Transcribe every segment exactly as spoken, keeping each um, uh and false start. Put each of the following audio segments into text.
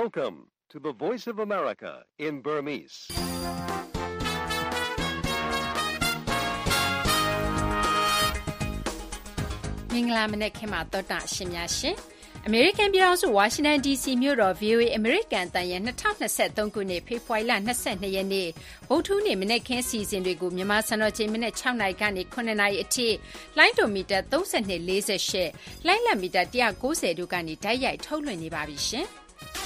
Welcome to the Voice of America in Burmese. ။မင်္ဂလာမနက်ခင်းပါသောတာရှင်များရှင်။ American ပြည်ထောင်စု Washington ဒီ စီ မြို့တော် ဗွီအိုအေ American အသံရဲ့၂၀၂၃ခုနှစ်ဖေဖော်ဝါရီလ၂၂ရက်နေ့ဗုဒ္ဓဟူးနေ့မနက်ခင်းစီစဉ်တွေကိုမြန်မာစံတော်ချိန်မနက်၆နာရီကနေ၇နာရီအထိလိုင်းဒိုမီတာ၃၂ ၄၈လိုင်းလံမီတာ၁၉၀တို့ကနေဓာတ်ရိုက်ထုတ်လွှင့်နေပါပြီရှင်။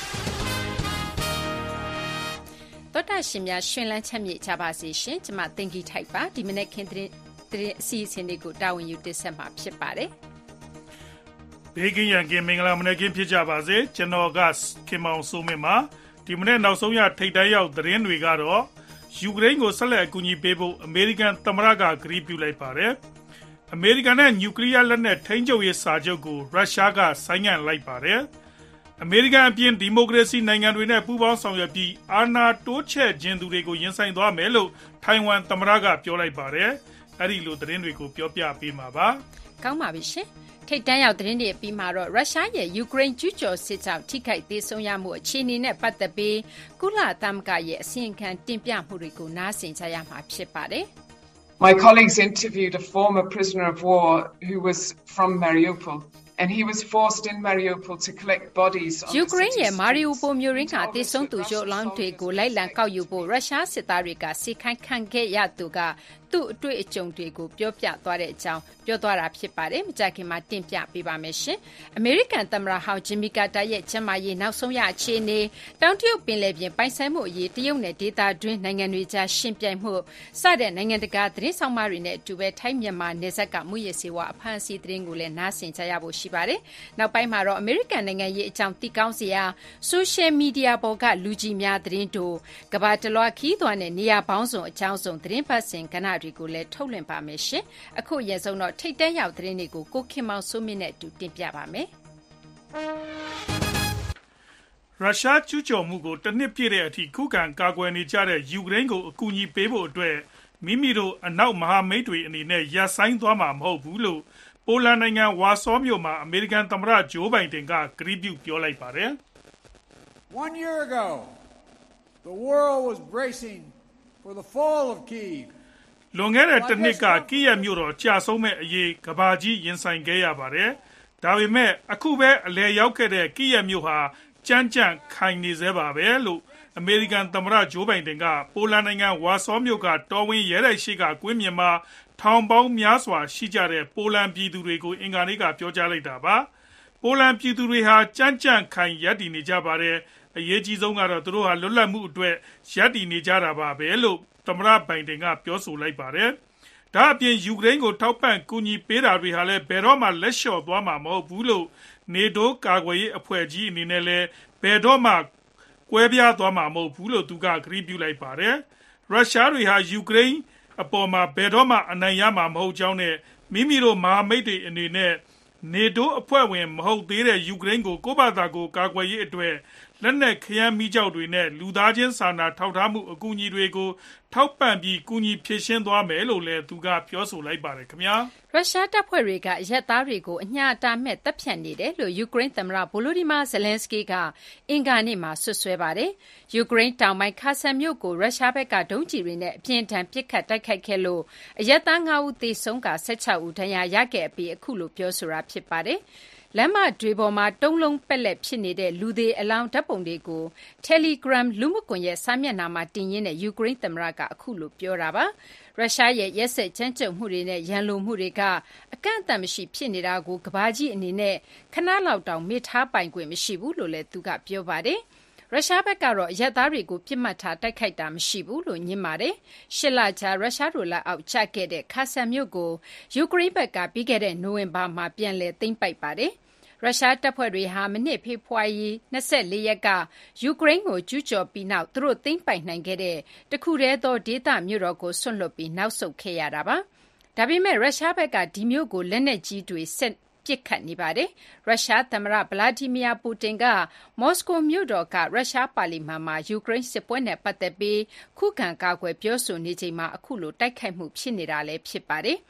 သောတာရှင်များရှင်လန်းချက်မြေ့ကြပါစေရှင်။ကျွန်မတင်ကြီးထိုက်ပါဒီမနက်ခင်းသတင်းအစီအစဉ်တွေကိုတာဝန်ယူတင်ဆက်မှာဖြစ်ပါတယ်။ဘေးကင်းရန်ကင်းမင်္ဂလာမနက်ခင်းဖြစ်ကြပါစေကျွန်တော်ကခင်မောင်စိုးမင်းပါဒီမနေ့နောက်ဆုံးရထိပ်တန်းရောက်သတင်းတွေကတော့ယူကရိန်းကိုဆက်လက်အကူအညီပေးဖို့အမေရိကန်သမ္မတကကတိပြုလိုက်ပါတယ်အမေရိကန်နဲ့နျူကလ িয়ার လက်နက်ထိန်းချုပ်ရေးစာချုပ်ကိုရုရှားကဆိုင်းငံ့လိုက်ပါတယ်အမေရိကန်အပြင်ဒီမိုကရေစီနိုင်ငံတွေနဲ့ပူးပေါင်းဆောင်ရွက်ပြီးအာဏာတိုးချဲ့ခြင်းသူတွေကိုရင်ဆိုင်သွားမယ်လို့ထိုင်ဝမ်သမ္မတကပြောလိုက်ပါတယ်အဲ့ဒီလိုသတင်းတွေကိုပြောပြပေးမှာပါကောင်းပါပြီရှင်ထိတ်တန်းရောက်သတင်းတွေပြီးမှာတော့ရုရှားရဲ့ယူကရိန်းကျူးကျော်စစ်ကြောင့်ထိခိုက်သေးဆုံးရမှုအခြေအနေနဲ့ပတ်သက်ပြီးကုလသမဂ္ဂရဲ့အစီရင်ခံတင်ပြမှုတွေကိုနားဆင်ကြရမှာဖြစ်ပါတယ် My colleagues interviewed a former prisoner of war who was from Mariupol and he was forced in Mariupol to collect bodies on the Ukraine ရဲ့ Mariupol မြို့ရင်းကသေဆုံးသူရုပ်အလောင်းတွေကိုလိုက်လံကောက်ယူဖို့ရုရှားစစ်သားတွေကစီခိုင်းခံခဲ့ရသူကသူ့အတွေ့အကြုံတွေကိုပြောပြသွားတဲ့အကြောင်းပြောသွားတာဖြစ်ပါတယ်မကြခင်မှာတင်ပြပေးပါမယ်ရှင်အမေရိကန်သမ္မတဟောင်းဂျင်မီကာတာရဲ့ကျန်းမာရေးနောက်ဆုံးရအခြေအနေတောင်တရုတ်ပင်လယ်ပြင်ပိုင်ဆိုင်မှုအရေးတရုတ်နဲ့ဒေသတွင်းနိုင်ငံတွေကြားရှင်းပြိုင်မှုစတဲ့နိုင်ငံတကာသတင်းဆောင်မတွေနဲ့အတူပဲထိုင်းမြန်မာနယ်စပ်ကမှုရစေဝါအဖမ်းအဆီးသတင်းကိုလည်းနားဆင်ကြရဖို့ရှိပါတယ်နောက်ပိုင်းမှာတော့အမေရိကန်နိုင်ငံရေးအကြောင်းသိကောင်းစရာဆိုရှယ်မီဒီယာပေါ်ကလူကြီးများသတင်းတို့ကမ္ဘာတလွှာခီးသွွားနဲ့နေရာပေါင်းစုံအကြောင်းစုံသတင်းပတ်စဉ်ကဏ္ဍတွေကိုလည်းထုတ်လွှင့်ပါမယ်ရှင်အခုအရင်ဆုံးတော့ထိတ်တန်းရောက်သတင်းတွေကိုကိုခင်မောင်စိုးမြင့်နဲ့အတူတင်ပြပါမယ်ရုရှားကျူးကျော်မှုကိုတစ်နှစ်ပြည့်တဲ့အထိခုခံကာကွယ်နေကြတဲ့ယူကရိန်းကိုအကူအညီပေးဖို့အတွက်မိမိတို့အနောက်မဟာမိတ်တွေအနေနဲ့ရပ်ဆိုင်းသွားမှာမဟုတ်ဘူးလို့ပိုလန်နိုင်ငံဝါဆောမြို့မှာအမေရိကန်သမ္မတဂျိုးဘိုင်ဒန်ကကတိပြုပြောလိုက်ပါတယ် One year ago the world was bracing for the fall of Kyiv လွန်ခဲ့တဲ့တစ်နှစ်ကကိယက်မြို့တော်ကြာဆုံးမဲ့အရေးကဘာကြီးရင်ဆိုင်ခဲ့ရပါတယ်။ဒါပေမဲ့အခုပဲအလဲရောက်ခဲ့တဲ့ကိယက်မြို့ဟာကြမ်းကြမ်းခိုင်နေသေးပါပဲလို့အမေရိကန်သမ္မတဂျိုးဘိုင်ဒန်ကပိုလန်နိုင်ငံဝါဆောမြို့ကတော်ဝင်ရဲတိုက်ရှိကကွင်းမြင်မှာထောင်ပေါင်းများစွာရှိကြတဲ့ပိုလန်ပြည်သူတွေကိုအင်္ဂါနေ့ကပြောကြားလိုက်တာပါ။ပိုလန်ပြည်သူတွေဟာကြမ်းကြမ်းခိုင်ရပ်တည်နေကြပါတယ်။အရေးကြီးဆုံးကတော့သူတို့ဟာလွတ်လပ်မှုအတွက်ရပ်တည်နေကြတာပါပဲလို့သမ္မတဘိုင်ဒန်ကပြောဆိုလိုက်ပါတယ်။ဒါအပြင်ယူကရိန်းကိုထောက်ပံ့ကူညီပေးတာတွေဟာလည်းဘယ်တော့မှလက်လျှော့သွားမှာမဟုတ်ဘူးလို့နေတိုးကာကွယ်ရေးအဖွဲ့ကြီးအနေနဲ့လည်းဘယ်တော့မှကွဲပြားသွားမှာမဟုတ်ဘူးလို့သူကကတိပြုလိုက်ပါတယ်။ရုရှားတွေဟာယူကရိန်းအပေါ်မှာဘယ်တော့မှအနိုင်ရမှာမဟုတ်ကြောင်းနဲ့မိမိတို့မဟာမိတ်တွေအနေနဲ့နေတိုးအဖွဲ့ဝင်မဟုတ်သေးတဲ့ယူကရိန်းကိုကိုယ့်ဘာသာကိုကာကွယ်ရေးအတွက်လက်နက်ခရမ်းမိကြောက်တွေနဲ့လူသားချင်းစာနာထောက်ထားမှုအကူအညီတွေကိုထောက်ပံ့ပြီးကူညီဖြည့်ရှင်းသွားမယ်လို့လည်းသူကပြောဆိုလိုက်ပါတယ်ခင်ဗျာရုရှားတပ်ဖွဲ့တွေကအရက်သားတွေကိုအညှာတာမဲ့တပ်ဖြတ်နေတယ်လို့ယူကရိန်းသမ္မတဗိုလိုဒီမာဇလန်စကီကအင်္ဂါနေ့မှာဆွဆွဲပါတယ်ယူကရိန်းတောင်ပိုင်းခါဆန်မြို့ကိုရုရှားဘက်ကဒုံးကျည်တွေနဲ့အပြင်းထန်ပစ်ခတ်တိုက်ခိုက်ခဲ့လို့အရက်သား၅ဦးသေဆုံးက၁၆ဦးဒဏ်ရာရခဲ့ပြီးအခုလိုပြောဆိုတာဖြစ်ပါတယ်လမ်းမတွေပေါ်မှာတုံးလုံးပက်လက်ဖြစ်နေတဲ့လူသေးအလောင်းဓာတ်ပုံတွေကို Telegram လူမှုကွန်ရက်စာမျက်နှာမှာတင်ရင်းတဲ့ယူကရိန်းသမ္မတကအခုလိုပြောတာပါရုရှားရဲ့ရက်စက်ကြမ်းကြုတ်မှုတွေနဲ့ရန်လိုမှုတွေကအကန့်အသတ်မရှိဖြစ်နေတာကိုကဘာကြီးအနေနဲ့ခဏလောက်တောင်မေ့ထားပိုင်ခွင့်မရှိဘူးလို့လည်းသူကပြောပါတယ်ရုရှားဘက်ကတော့အရက်သားတွေကိုပြစ်မှတ်ထားတိုက်ခိုက်တာမရှိဘူးလို့ညင်းပါတယ်။ရှစ်လကြာရုရှားတို့လက်အောက်ကျခဲ့တဲ့ခါဆန်မြို့ကိုယူကရိန်းဘက်ကပြီးခဲ့တဲ့နိုဝင်ဘာမှာပြန်လည်သိမ်းပိုက်ပါတယ်။ရုရှားတပ်ဖွဲ့တွေဟာမနှစ်ဖေဖော်ဝါရီ၂၄ရက်ကယူကရိန်းကိုကျူးကျော်ပြီးနောက်သူတို့သိမ်းပိုက်နိုင်ခဲ့တဲ့တခုတည်းသောဒေသမြို့တော်ကိုဆွန့်လွတ်ပြီးနောက်ဆုတ်ခဲ့ရတာပါ။ဒါပေမဲ့ရုရှားဘက်ကဒီမြို့ကိုလက်နက်ကြီးတွေဆက်ပစ်ခတ်နေပါတယ်။ရုရှားသမ္မတဗလာဒီမီယာပူတင်ကမော်စကိုမြို့တော်ကရုရှားပါလီမန်မှာယူကရိန်းစစ်ပွဲနဲ့ပတ်သက်ပြီးခုခံကာကွယ်ပြောဆိုနေချိန်မှာအခုလိုတိုက်ခိုက်မှုဖြစ်နေတာလည်းဖြစ်ပါတယ်။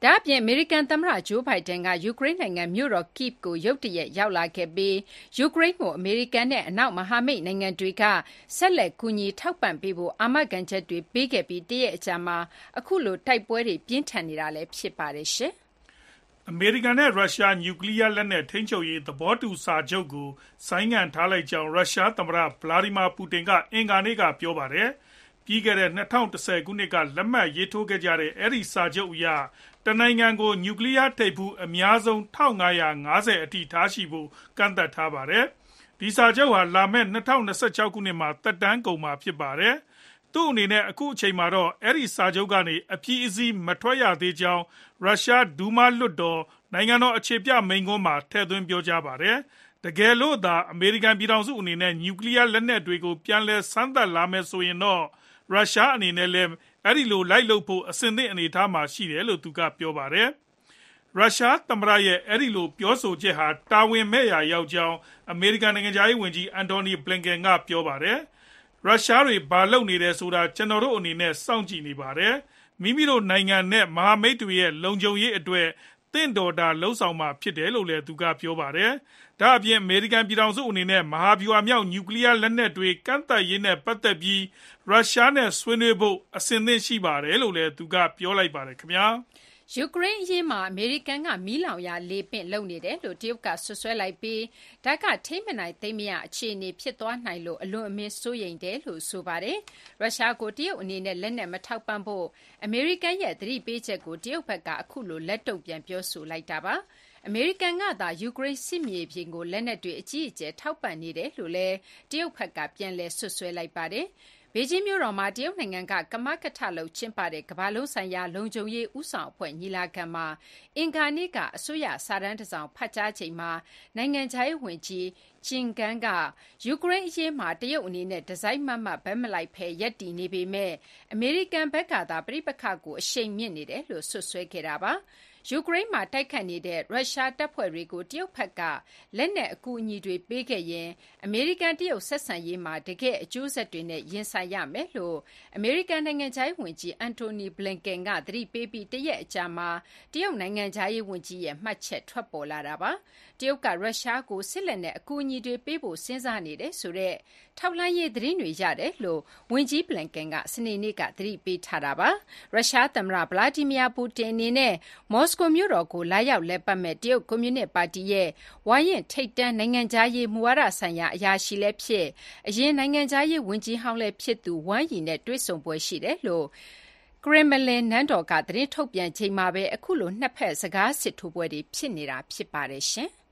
ဒါအပြင်အမေရိကန်သမ္မတဂျိုးဘိုင်ဒန်ကယူကရိန်းနိုင်ငံမြို့တော် Kyiv ကိုရုတ်တရက်ရောက်လာခဲ့ပြီးယူကရိန်းကိုအမေရိကန်နဲ့အနောက်မဟာမိတ်နိုင်ငံတွေကဆက်လက်ကူညီထောက်ပံ့ပေးဖို့အာမခံချက်တွေပေးခဲ့ပြီးတရက်အကြာမှာအခုလိုတိုက်ပွဲတွေပြင်းထန်နေတာလည်းဖြစ်ပါတယ်ရှင်။အမေရိကန်နဲ့ရုရှားနျူကလ িয়ার လက်နက်ထိန်းချုပ်ရေးသဘောတူစာချုပ်ကိုဆိုင်းငံ့ထားလိုက်ကြောင်းရုရှားသမ္မတဗလာဒီမာပူတင်ကအင်္ဂါနေ့ကပြောပါတယ်။ပြီးခဲ့တဲ့၂၀၁၀ခုနှစ်ကလက်မှတ်ရေးထိုးခဲ့ကြတဲ့အဲဒီစာချုပ်အရတနိုင်ငံကိုနျူကလ িয়ার ထိပ်ဖူးအများဆုံး၁၅၅၀အထိထားရှိဖို့ကန့်သတ်ထားပါတယ်။ဒီစာချုပ်ဟာလာမယ့်၂၀၂၆ခုနှစ်မှာသက်တမ်းကုန်မှာဖြစ်ပါတယ်။သူ့အနေနဲ့အခုအချိန်မှာတော့အဲဒီစာချုပ်ကနေအပြည့်အစည်းမထွက်ရသေးကြောင်းရုရှားဒူးမားလွှတ်တော်နိုင်ငံတော်အခြေပြမိန့်ခွန်းမှာထည့်သွင်းပြောကြားပါတယ်။တကယ်လို့သာအမေရိကန်ပြည်ထောင်စုအနေနဲ့နျူကလ িয়ার လက်နက်တွေကိုပြန်လည်စမ်းသပ်လာမယ်ဆိုရင်တော့ရုရှားအနေနဲ့လည်းအဲဒီလိုလိုက်လုပ်ဖို့အဆင်သင့်အနေအထားမှာရှိတယ်လို့သူကပြောပါတယ်။ရုရှားသမ္မတရဲ့အဲဒီလိုပြောဆိုချက်ဟာတာဝန်မဲ့ရာရောက်ကြောင်းအမေရိကန်နိုင်ငံခြားရေးဝန်ကြီးအန်တိုနီဘလင်ကန်ကပြောပါတယ်။ရုရှားတွေဘာလုပ်နေတယ်ဆိုတာကျွန်တော်တို့အနေနဲ့စောင့်ကြည့်နေပါတယ်။မိမိတို့နိုင်ငံနဲ့မဟာမိတ်တွေရဲ့လုံခြုံရေးအတွက်တင့်တော်တာလှုံ့ဆော်မှာဖြစ်တယ်လို့လည်းသူကပြောပါတယ်။ဒါအပြင်အမေရိကန်ပြည်ထောင်စုအနေနဲ့မဟာဗျူဟာမြောက်နျူကလ িয়ার လက်နက်တွေကန့်သတ်ရေးနဲ့ပတ်သက်ပြီးရုရှားနဲ့ဆွေးနွေးဖို့အဆင်သင့်ရှိပါတယ်လို့လည်းသူကပြောလိုက်ပါတယ်ခင်ဗျာ။ယူကရိန်းအရေးမှာအမေရိကန်ကမီးလောင်ရာလေပင့်လုပ်နေတယ်လို့တရုတ်ကဆွဆွဲလိုက်ပြီးဒါကထိမ့်မနိုင်သိမ့်မရအခြေအနေဖြစ်သွားနိုင်လို့အလွန်အမင်းစိုးရိမ်တယ်လို့ဆိုပါတယ်။ရုရှားကိုတရုတ်အနေနဲ့လက်နက်မထောက်ပံ့ဖို့အမေရိကန်ရဲ့သတိပေးချက်ကိုတရုတ်ဘက်ကအခုလိုလက်တုံ့ပြန်ပြောဆိုလိုက်တာပါ။အမေရိကန်ကသာယူကရိန်းစစ်မြေပြင်ကိုလက်နက်တွေအကြီးအကျယ်ထောက်ပံ့နေတယ်လို့လည်းတရုတ်ဘက်ကပြန်လည်ဆွဆွဲလိုက်ပါတယ်။ဘေကျင်းမြို့တော်မှာတရုတ်နိုင်ငံကကမကထလုပ်ကျင်းပတဲ့ကမ္ဘာလုံးဆိုင်ရာလုံခြုံရေးဦးဆောင်အဖွဲ့ညီလာခံမှာအင်္ဂါနေ့ကအစိုးရစာတမ်းတစ်စောင်ဖတ်ကြားချိန်မှာနိုင်ငံခြားရေးဝန်ကြီးဂျင်ကန်ကယူကရိန်းအရေးမှာတရုတ်အနေနဲ့ဒီဇိုင်းမတ်မတ်ဘက်မလိုက်ဖဲရပ်တည်နေပေမဲ့အမေရိကန်ဘက်ကသာပြိပခကိုအရှိန်မြင့်နေတယ်လို့ဆွဆွဲခဲ့တာပါ။ယူကရိန်းမှာတိုက်ခတ်နေတဲ့ရုရှားတပ်ဖွဲ့တွေကိုတရုတ်ဘက်ကလက်နက်အကူအညီတွေပေးခဲ့ရင်အမေရိကန်တရုတ်ဆက်ဆံရေးမှာတကယ့်အကျိုးဆက်တွေနဲ့ရင်ဆိုင်ရမယ်လို့အမေရိကန်နိုင်ငံခြားရေးဝန်ကြီးအန်တိုနီဘလင်ကန်ကသတိပေးပြီးတရက်အကြာမှာတရုတ်နိုင်ငံခြားရေးဝန်ကြီးရဲ့မှတ်ချက်ထွက်ပေါ်လာတာပါ။တရုတ်ကရုရှားကိုစစ်လက်နက်အကူအညီတွေပေးဖို့စဉ်းစားနေတယ်ဆိုတဲ့ထောက်လှမ်းရေးသတင်းတွေရတယ်လို့ဝန်ကြီးဘလင်ကန်ကစနေနေ့ကသတိပေးထားတာပါ။ရုရှားသမ္မတဗလာဒီမီယာပူတင်အနေနဲ့မော်စကိုမြို့တော်ကိုလာရောက်လည်ပတ်မဲ့တရုတ်ကွန်မြူနစ်ပါတီရဲ့ဝါရင့်ထိပ်တန်းနိုင်ငံခြားရေးမူဝါဒဆိုင်ရာအရာရှိလည်းဖြစ်အရင်နိုင်ငံခြားရေးဝန်ကြီးဟောင်းလည်းဖြစ်သူဝမ်ယီနဲ့တွေ့ဆုံပွဲရှိတယ်လို့ကရမလင်နန်းတော်ကသတင်းထုတ်ပြန်ချိန်မှာပဲအခုလိုနှစ်ဖက်စကားစစ်ထိုးပွဲတွေဖြစ်နေတာဖြစ်ပါတယ်ရှင်။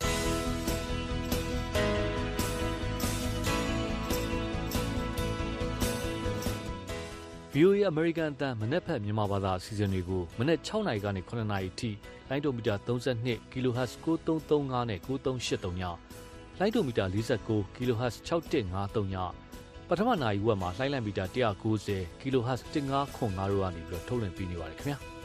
ဗီအိုအေ American အသံမနက်ဖြန်မြန်မာဘာသာအစီအစဉ်တွေကိုမနက်၆နာရီကနေ၇နာရီထိလိုင်းဒိုမီတာ၃၂ kHz ၉၃၃၅နဲ့၉၃၈၃ညလိုင်းဒိုမီတာ၄၉ kHz ၆၁၅၃ညပထမနာရီဝက်မှာလိုင်းလံမီတာ၁၉၀ kHz ၁၅ခွန်၅တို့ကနေပြီးတော့ထုတ်လွှင့်ပေးနေပါတယ်ခင်ဗျာ။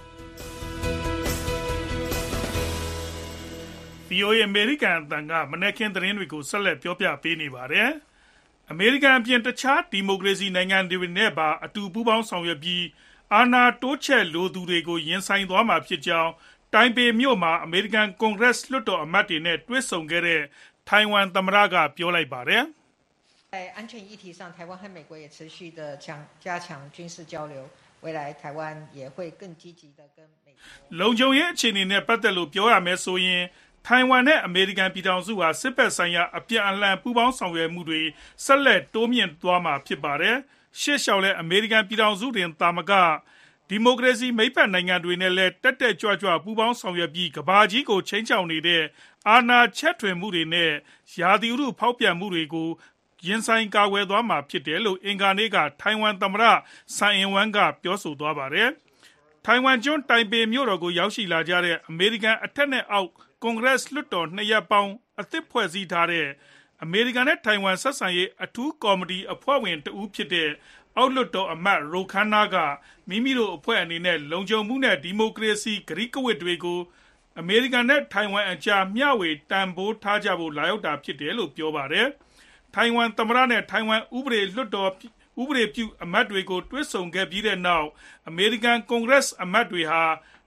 ဗီအိုအေ American အသံကမနက်ခင်းသတင်းတွေကိုဆက်လက်ပြောပြပေးနေပါတယ်။အမေရိကန်အပြင်တခြားဒီမိုကရေစီနိုင်ငံတွေနဲ့ပါအတူပူးပေါင်းဆောင်ရွက်ပြီးအာဏာတိုးချဲ့လိုသူတွေကိုရင်ဆိုင်သွားမှာဖြစ်ကြောင်းတိုင်ပေမြို့မှာအမေရိကန်ကွန်ဂရက်လွှတ်တော်အမတ်တွေနဲ့တွေ့ဆုံခဲ့တဲ့ထိုင်ဝမ်သမ္မတကပြောလိုက်ပါတယ်在安全议题上，台湾和美国也持续的强加强军事交流。未来台湾也会更积极的跟美国。 လုံခြုံရေးအခြေအနေနဲ့ပတ်သက်လို့ပြောရမယ်ဆိုရင်ထိုင်ဝမ်နဲ့အမေရိကန်ပြည်ထောင်စုဟာစစ်ဘက်ဆိုင်ရာအပြန်အလှန်ပူးပေါင်းဆောင်ရွက်မှုတွေဆက်လက်တိုးမြင့်သွားမှာဖြစ်ပါတယ်။ရှေ့လျှောက်လဲအမေရိကန်ပြည်ထောင်စုတွင်သာမကဒီမိုကရေစီမိတ်ဖက်နိုင်ငံတွေနဲ့လည်းတက်တက်ကြွကြွပူးပေါင်းဆောင်ရွက်ပြီးကမ္ဘာကြီးကိုချိန်ချောင်နေတဲ့အာဏာချက်ထွင်မှုတွေနဲ့ရာသီဥတုဖောက်ပြန်မှုတွေကိုရင်ဆိုင်ကာကွယ်သွားမှာဖြစ်တယ်လို့အင်္ဂါနေ့ကထိုင်ဝမ်သမ္မတဆန်အင်ဝမ်ကပြောဆိုသွားပါတယ်။ထိုင်ဝမ်ကျွန်းတိုင်ပေမြို့တော်ကိုရောက်ရှိလာကြတဲ့အမေရိကန်အထက်နဲ့အောက်ကွန်ဂရက်လွှတ်တော်နှစ်ရပ်ပေါင်းအသစ်ဖွဲ့စည်းထားတဲ့အမေရိကန်နဲ့ထိုင်ဝမ်ဆက်ဆံရေးအထူးကော်မတီအဖွဲ့ဝင်တဦးဖြစ်တဲ့အောက်လွှတ်တော်အမတ်ရိုခန်းနာကမိမိတို့အဖွဲ့အနေနဲ့လုံခြုံမှုနဲ့ဒီမိုကရေစီဂရိကဝတ်တွေကိုအမေရိကန်နဲ့ထိုင်ဝမ်အကြားမျှဝေတန်ဖိုးထားကြဖို့လာရောက်တာဖြစ်တယ်လို့ပြောပါတယ်။ထိုင်ဝမ်သမ္မတနဲ့ထိုင်ဝမ်ဥပဒေလွှတ်တော်ဥပဒေပြုအမတ်တွေကိုတွေ့ဆုံခဲ့ပြီးတဲ့နောက်အမေရိကန်ကွန်ဂရက်အမတ်တွေဟာ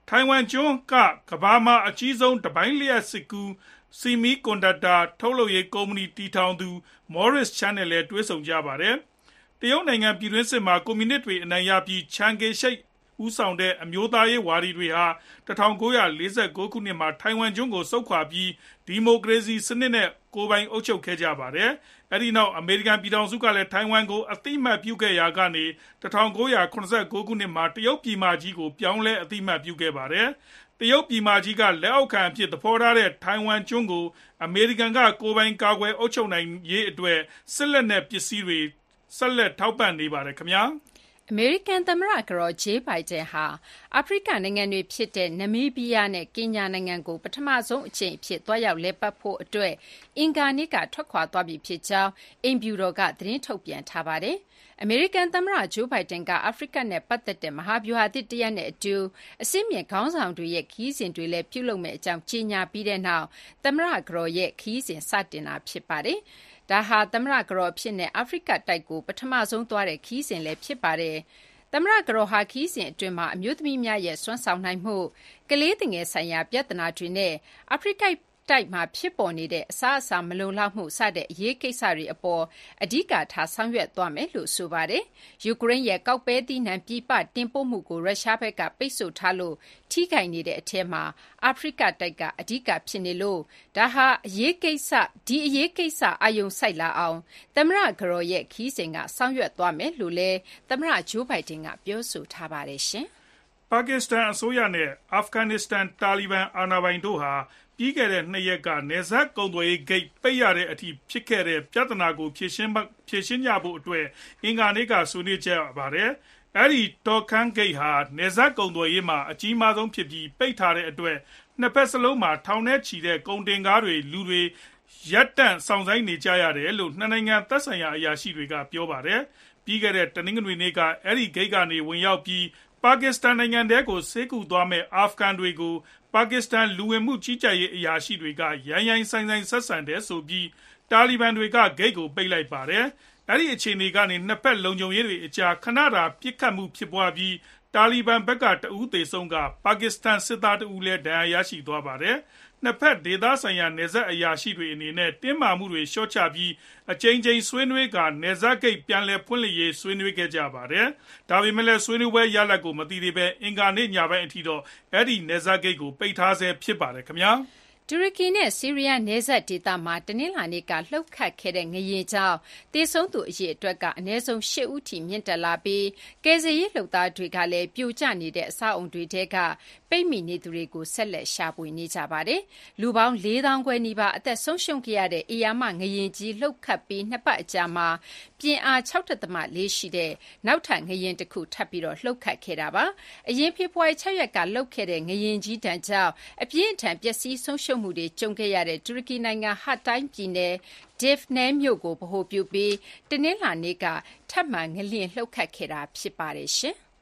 ထိုင်ဝမ်ကျွန်းကကမ္ဘာမှာအကြီးဆုံးတပိုင်းလျှပ်စစ်ကူးစီမီကွန်ဒက်တာထုတ်လုပ်ရေးကုမ္ပဏီတည်ထောင်သူ Morris Chan နဲ့လည်းတွေ့ဆုံကြပါတယ်။တရုတ်နိုင်ငံပြည်တွင်းစစ်မှာကွန်မြူနစ်တွေအနိုင်ရပြီးချန်ကေရှိတ်ဦးဆောင်တဲ့အမျိုးသားရေးဝါဒီတွေဟာ၁၉၄၉ခုနှစ်မှာထိုင်ဝမ်ကျွန်းကိုဆုတ်ခွာပြီးဒီမိုကရေစီစနစ်နဲ့ကိုယ်ပိုင်အုပ်ချုပ်ခဲ့ကြပါတယ်။အဲဒီနောက်အမေရိကန်ပြည်ထောင်စုကလည်းထိုင်ဝမ်ကိုအသိအမှတ်ပြုခဲ့ရာကနေ၁၉၇၉ခုနှစ်မှာတရုတ်ပြည်မကြီးကိုပြောင်းလဲအသိအမှတ်ပြုခဲ့ပါတယ်။တရုတ်ပြည်မကြီးကလက်အောက်ခံအဖြစ်သဘောထားတဲ့ထိုင်ဝမ်ကျွန်းကိုအမေရိကန်ကကိုယ်ပိုင်ကာကွယ်အုပ်ချုပ်နိုင်ရေးအတွက်စစ်လက်နက်ပစ္စည်းတွေဆက်လက်ထောက်ပံ့နေပါတယ်ခင်ဗျာ။အမေရိကန်သမ္မတကတော်ဂျေးဘိုင်ဒန်ဟာအာဖရိကနိုင်ငံတွေဖြစ်တဲ့နမီးဘီးယားနဲ့ကင်ညာနိုင်ငံကိုပထမဆုံးအကြိမ်အဖြစ်သွားရောက်လည်ပတ်ဖို့အတွက်အင်္ဂါနေ့ကထွက်ခွာသွားပြီဖြစ်ကြောင်းအိမ်ဖြူတော်ကသတင်းထုတ်ပြန်ထားပါတယ်။အမေရိကန်သမ္မတဂျိုးဘိုင်ဒန်ကအာဖရိကနဲ့ပတ်သက်တဲ့မဟာဗျူဟာသစ်တရပ်နဲ့အတူအစိမြင့်ခေါင်းဆောင်တွေရဲ့ခီးစဉ်တွေလည်းပြုလုပ်မယ့်အကြောင်းကြေညာပြီးတဲ့နောက်သမ္မတကတော်ရဲ့ခီးစဉ်စတင်တာဖြစ်ပါတယ်။ဒါဟာသမ္မတကတော်ဖြစ်တဲ့အာဖရိကတိုက်ကိုပထမဆုံးသွားတဲ့ခီးစဉ်လည်းဖြစ်ပါတယ်။သမ္မတကတော်ဟာခီးစဉ်အတွင်းမှာအမျိုးသမီးများရဲ့စွမ်းဆောင်နိုင်မှုကလေးသူငယ်ဆိုင်ရာပြဿနာတွေနဲ့အာဖရိကတိုက်မှာဖြစ်ပေါ်နေတဲ့အစားအစာမလုံလောက်မှုစတဲ့အရေးကိစ္စတွေအပေါ်အဓိကထားဆောင်ရွက်သွားမယ်လို့ဆိုပါတယ်။ယူကရိန်းရဲ့ကောက်ပဲသီးနှံပြည်ပတင်ပို့မှုကိုရုရှားဘက်ကပိတ်ဆို့ထားလို့ထိခိုက်နေတဲ့အထက်မှာအာဖရိကတိုက်ကအဓိကဖြစ်နေလို့ဒါဟာအရေးကိစ္စဒီအရေးကိစ္စအာရုံစိုက်လာအောင်သမ္မတကတော်ရဲ့ခီးစဉ်ကဆောင်ရွက်သွားမယ်လို့လည်းသမ္မတဂျိုးဘိုင်ဒန်ကပြောဆိုထားပါတယ်ရှင်။ပါကစ္စတန်အစိုးရနဲ့အာဖဂန်နစ္စတန်တာလီဘန်အာဏာပိုင်တို့ဟာပြီးခဲ့တဲ့နှစ်ရက်ကနယ်စပ်ကုန်သွယ်ရေးဂိတ်ပိတ်ရတဲ့အထိဖြစ်ခဲ့တဲ့ပြဿနာကိုဖြေရှင်းဖြေရှင်းကြဖို့အတွက်အင်္ဂါနေ့ကဆွေးနွေးကြပါတယ်။အဲဒီတော်ခန်းဂိတ်ဟာနယ်စပ်ကုန်သွယ်ရေးမှာအကြီးမားဆုံးဖြစ်ပြီးပိတ်ထားတဲ့အတွက်နှစ်ဖက်စလုံးမှာထောင်ထဲချီတဲ့ကုန်တင်ကားတွေလူတွေရပ်တန့်စောင့်ဆိုင်းနေကြရတယ်လို့နှစ်နိုင်ငံသက်ဆိုင်ရာအရာရှိတွေကပြောပါတယ်။ပြီးခဲ့တဲ့တနင်္ဂနွေနေ့ကအဲဒီဂိတ်ကနေဝင်ရောက်ပြီးပါကစ္စတန်နိုင်ငံထဲကိုဆေးကုသွားမဲ့အာဖဂန်တွေကိုပါကစ္စတန်လူဝင်မှုကြီးကြပ်ရေးအရာရှိတွေကရိုင်းရိုင်းဆိုင်ဆိုင်ဆက်ဆံတယ်ဆိုပြီးတာလီဘန်တွေကဂိတ်ကိုပိတ်လိုက်ပါတယ်။အဲဒီအခြေအနေကနေနှစ်ဖက်လုံခြုံရေးတွေအကြားခဏတာပြစ်ခတ်မှုဖြစ်ပွားပြီးတာလီဘန်ဘက်ကတဦးသေဆုံးကပါကစ္စတန်စစ်သားတဦးလည်းဒဏ်ရာရရှိသွားပါတယ်။နှစ်ဖက်ဒေသဆိုင်ရာနယ်စပ်အရာရှိတွေအနေနဲ့တင်းမာမှုတွေလျှော့ချပြီးအကြိမ်ကြိမ်ဆွေးနွေးကနယ်စပ်ဂိတ်ပြန်လည်ဖွင့်လှစ်ရေးဆွေးနွေးခဲ့ကြပါတယ်။ဒါပေမဲ့လည်းဆွေးနွေးပွဲရလဒ်ကိုမသိသေးပဲအင်္ဂါနေ့ညပိုင်းအထိတော့အဲ့ဒီနယ်စပ်ဂိတ်ကိုပိတ်ထားဆဲဖြစ်ပါတယ်ခင်ဗျာ။တူရကီနဲ့ဆီးရီးယားနယ်စပ်ဒေသမှာတနင်္လာနေ့ကလှုပ်ခတ်ခဲ့တဲ့ငလျင်ကြောင့်သေဆုံးသူအရေအတွက်ကအနည်းဆုံး၈ဦးထိမြင့်တက်လာပြီးကယ်ဆယ်ရေးလုပ်သားတွေကလည်းပြိုကျနေတဲ့အဆောက်အုံတွေထဲကပိတ်မိနေသူတွေကိုဆက်လက်ရှာဖွေနေကြပါတယ်။လူပေါင်းလေးသောင်းခွဲနီးပါးအသက်ဆုံးရှုံးခဲ့ရတဲ့အေယာမငလျင်ကြီးလှုပ်ခတ်ပြီးနှစ်ပတ်အကြာမှာပြင်းအား၆ဒသမ၄ရှိတဲ့နောက်ထပ်ငလျင်တစ်ခုထပ်ပြီးတော့လှုပ်ခတ်ခဲ့တာပါ။အရင်ဖေဖော်ဝါရီ၆ရက်ကလှုပ်ခဲ့တဲ့ငလျင်ကြီးတန်းကြောင့်အပြင်းအထန်ပျက်စီးဆုံးရှုံးမှုတွေကြုံခဲ့ရတဲ့တူရကီနိုင်ငံဟာတိုင်းပြည်နယ်ဒေဖ်နဲမြို့ကိုဗဟိုပြုပြီးတနင်္လာနေ့ကထပ်မံငလျင်လှုပ်ခတ်ခဲ့တာဖြစ်ပါတယ်ရှင်။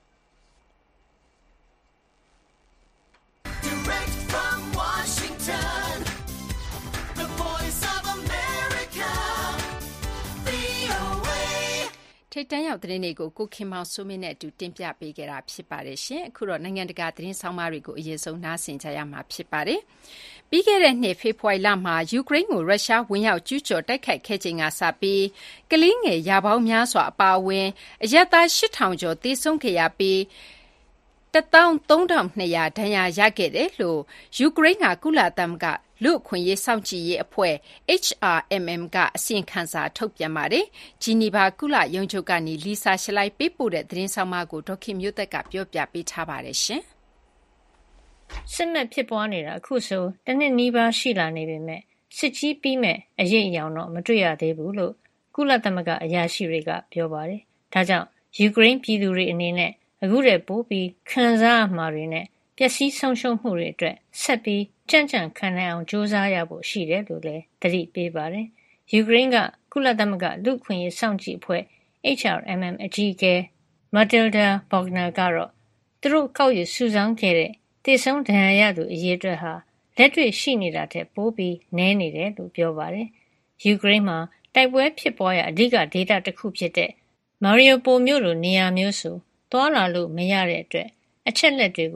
Direct from Washington, the voice of America, V O A ထိပ်တန်းရောက်သတင်းတွေကိုကိုခင်မောင်စိုးမင်းနဲ့အတူတင်ပြပေးခဲ့တာဖြစ်ပါတယ်ရှင်။အခုတော့နိုင်ငံတကာသတင်းဆောင်မတွေကိုအရင်ဆုံးနားဆင်ကြရမှာဖြစ်ပါတယ်။ပြီးခဲ့တဲ့နှစ်ဖေဖော်ဝါရီလမှာယူကရိန်းကိုရုရှားဝင်ရောက်ကျူးကျော်တိုက်ခိုက်ခဲ့ချိန်ကစပြီးကလေးငယ်ရာပေါင်းများစွာအပါအဝင်အရပ်သား၈ထောင်ကျော်သေဆုံးခဲ့ရပြီးတသောင်းသုံးထောင်နှစ်ရာဒဏ်ရာရခဲ့တယ်လို့ယူကရိန်းကကုလသမဂ္ဂလူ့အခွင့်အရေးစောင့်ကြည့်ရေးအဖွဲ့ H R M M ကအစီရင်ခံစာထုတ်ပြန်ပါတယ်။ဂျီနီဗာကုလရုံးချုပ်ကနေလီဆာရှလိုက်ပေးပို့တဲ့သတင်းဆောင်မကိုဒေါခင်မျိုးသက်ကပြောပြပေးထားပါတယ်ရှင်။စစ်မဲ့ဖြစ်ပွားနေတာအခုဆိုတနှစ်နီးပါးရှိလာနေပေမဲ့စစ်ကြီးပြီးမဲ့အရေးအယောင်တော့မတွေ့ရသေးဘူးလို့ကုလသမဂ္ဂအရာရှိတွေကပြောပါတယ်။ဒါကြောင့်ယူကရိန်းပြည်သူတွေအနေနဲ့အခုတည်းပို့ပြီးခံစားရမှာတွေနဲ့ပျက်စီးဆုံးရှုံးမှုတွေအတွက်ဆက်ပြီးကြံ့ကြံ့ခံနိုင်အောင်ကြိုးစားရဖို့ရှိတယ်လို့လည်းသတိပေးပါတယ်။ယူကရိန်းကကုလသမဂ္ဂလူ့အခွင့်အရေးစောင့်ကြည့်အဖွဲ့ H R M M အကြီးအကဲ Matilda Bogner ကတော့သူတို့ကောက်ယူစုဆောင်းခဲ့တဲ့သေဆုံးဒဏ်ရာရသူအရေအတွက်ဟာလက်တွေ့ရှိနေတာထက်ပိုပြီးနည်းနေတယ်လို့ပြောပါတယ်။ယူကရိန်းမှာတိုက်ပွဲဖြစ်ပွားရာအဓိကဒေသတစ်ခုဖြစ်တဲ့ Mariupol မြို့လိုနေရာမျိုးဆိုသွားလာလို့မရတဲ့အတွက်အချက်လက်တွေကို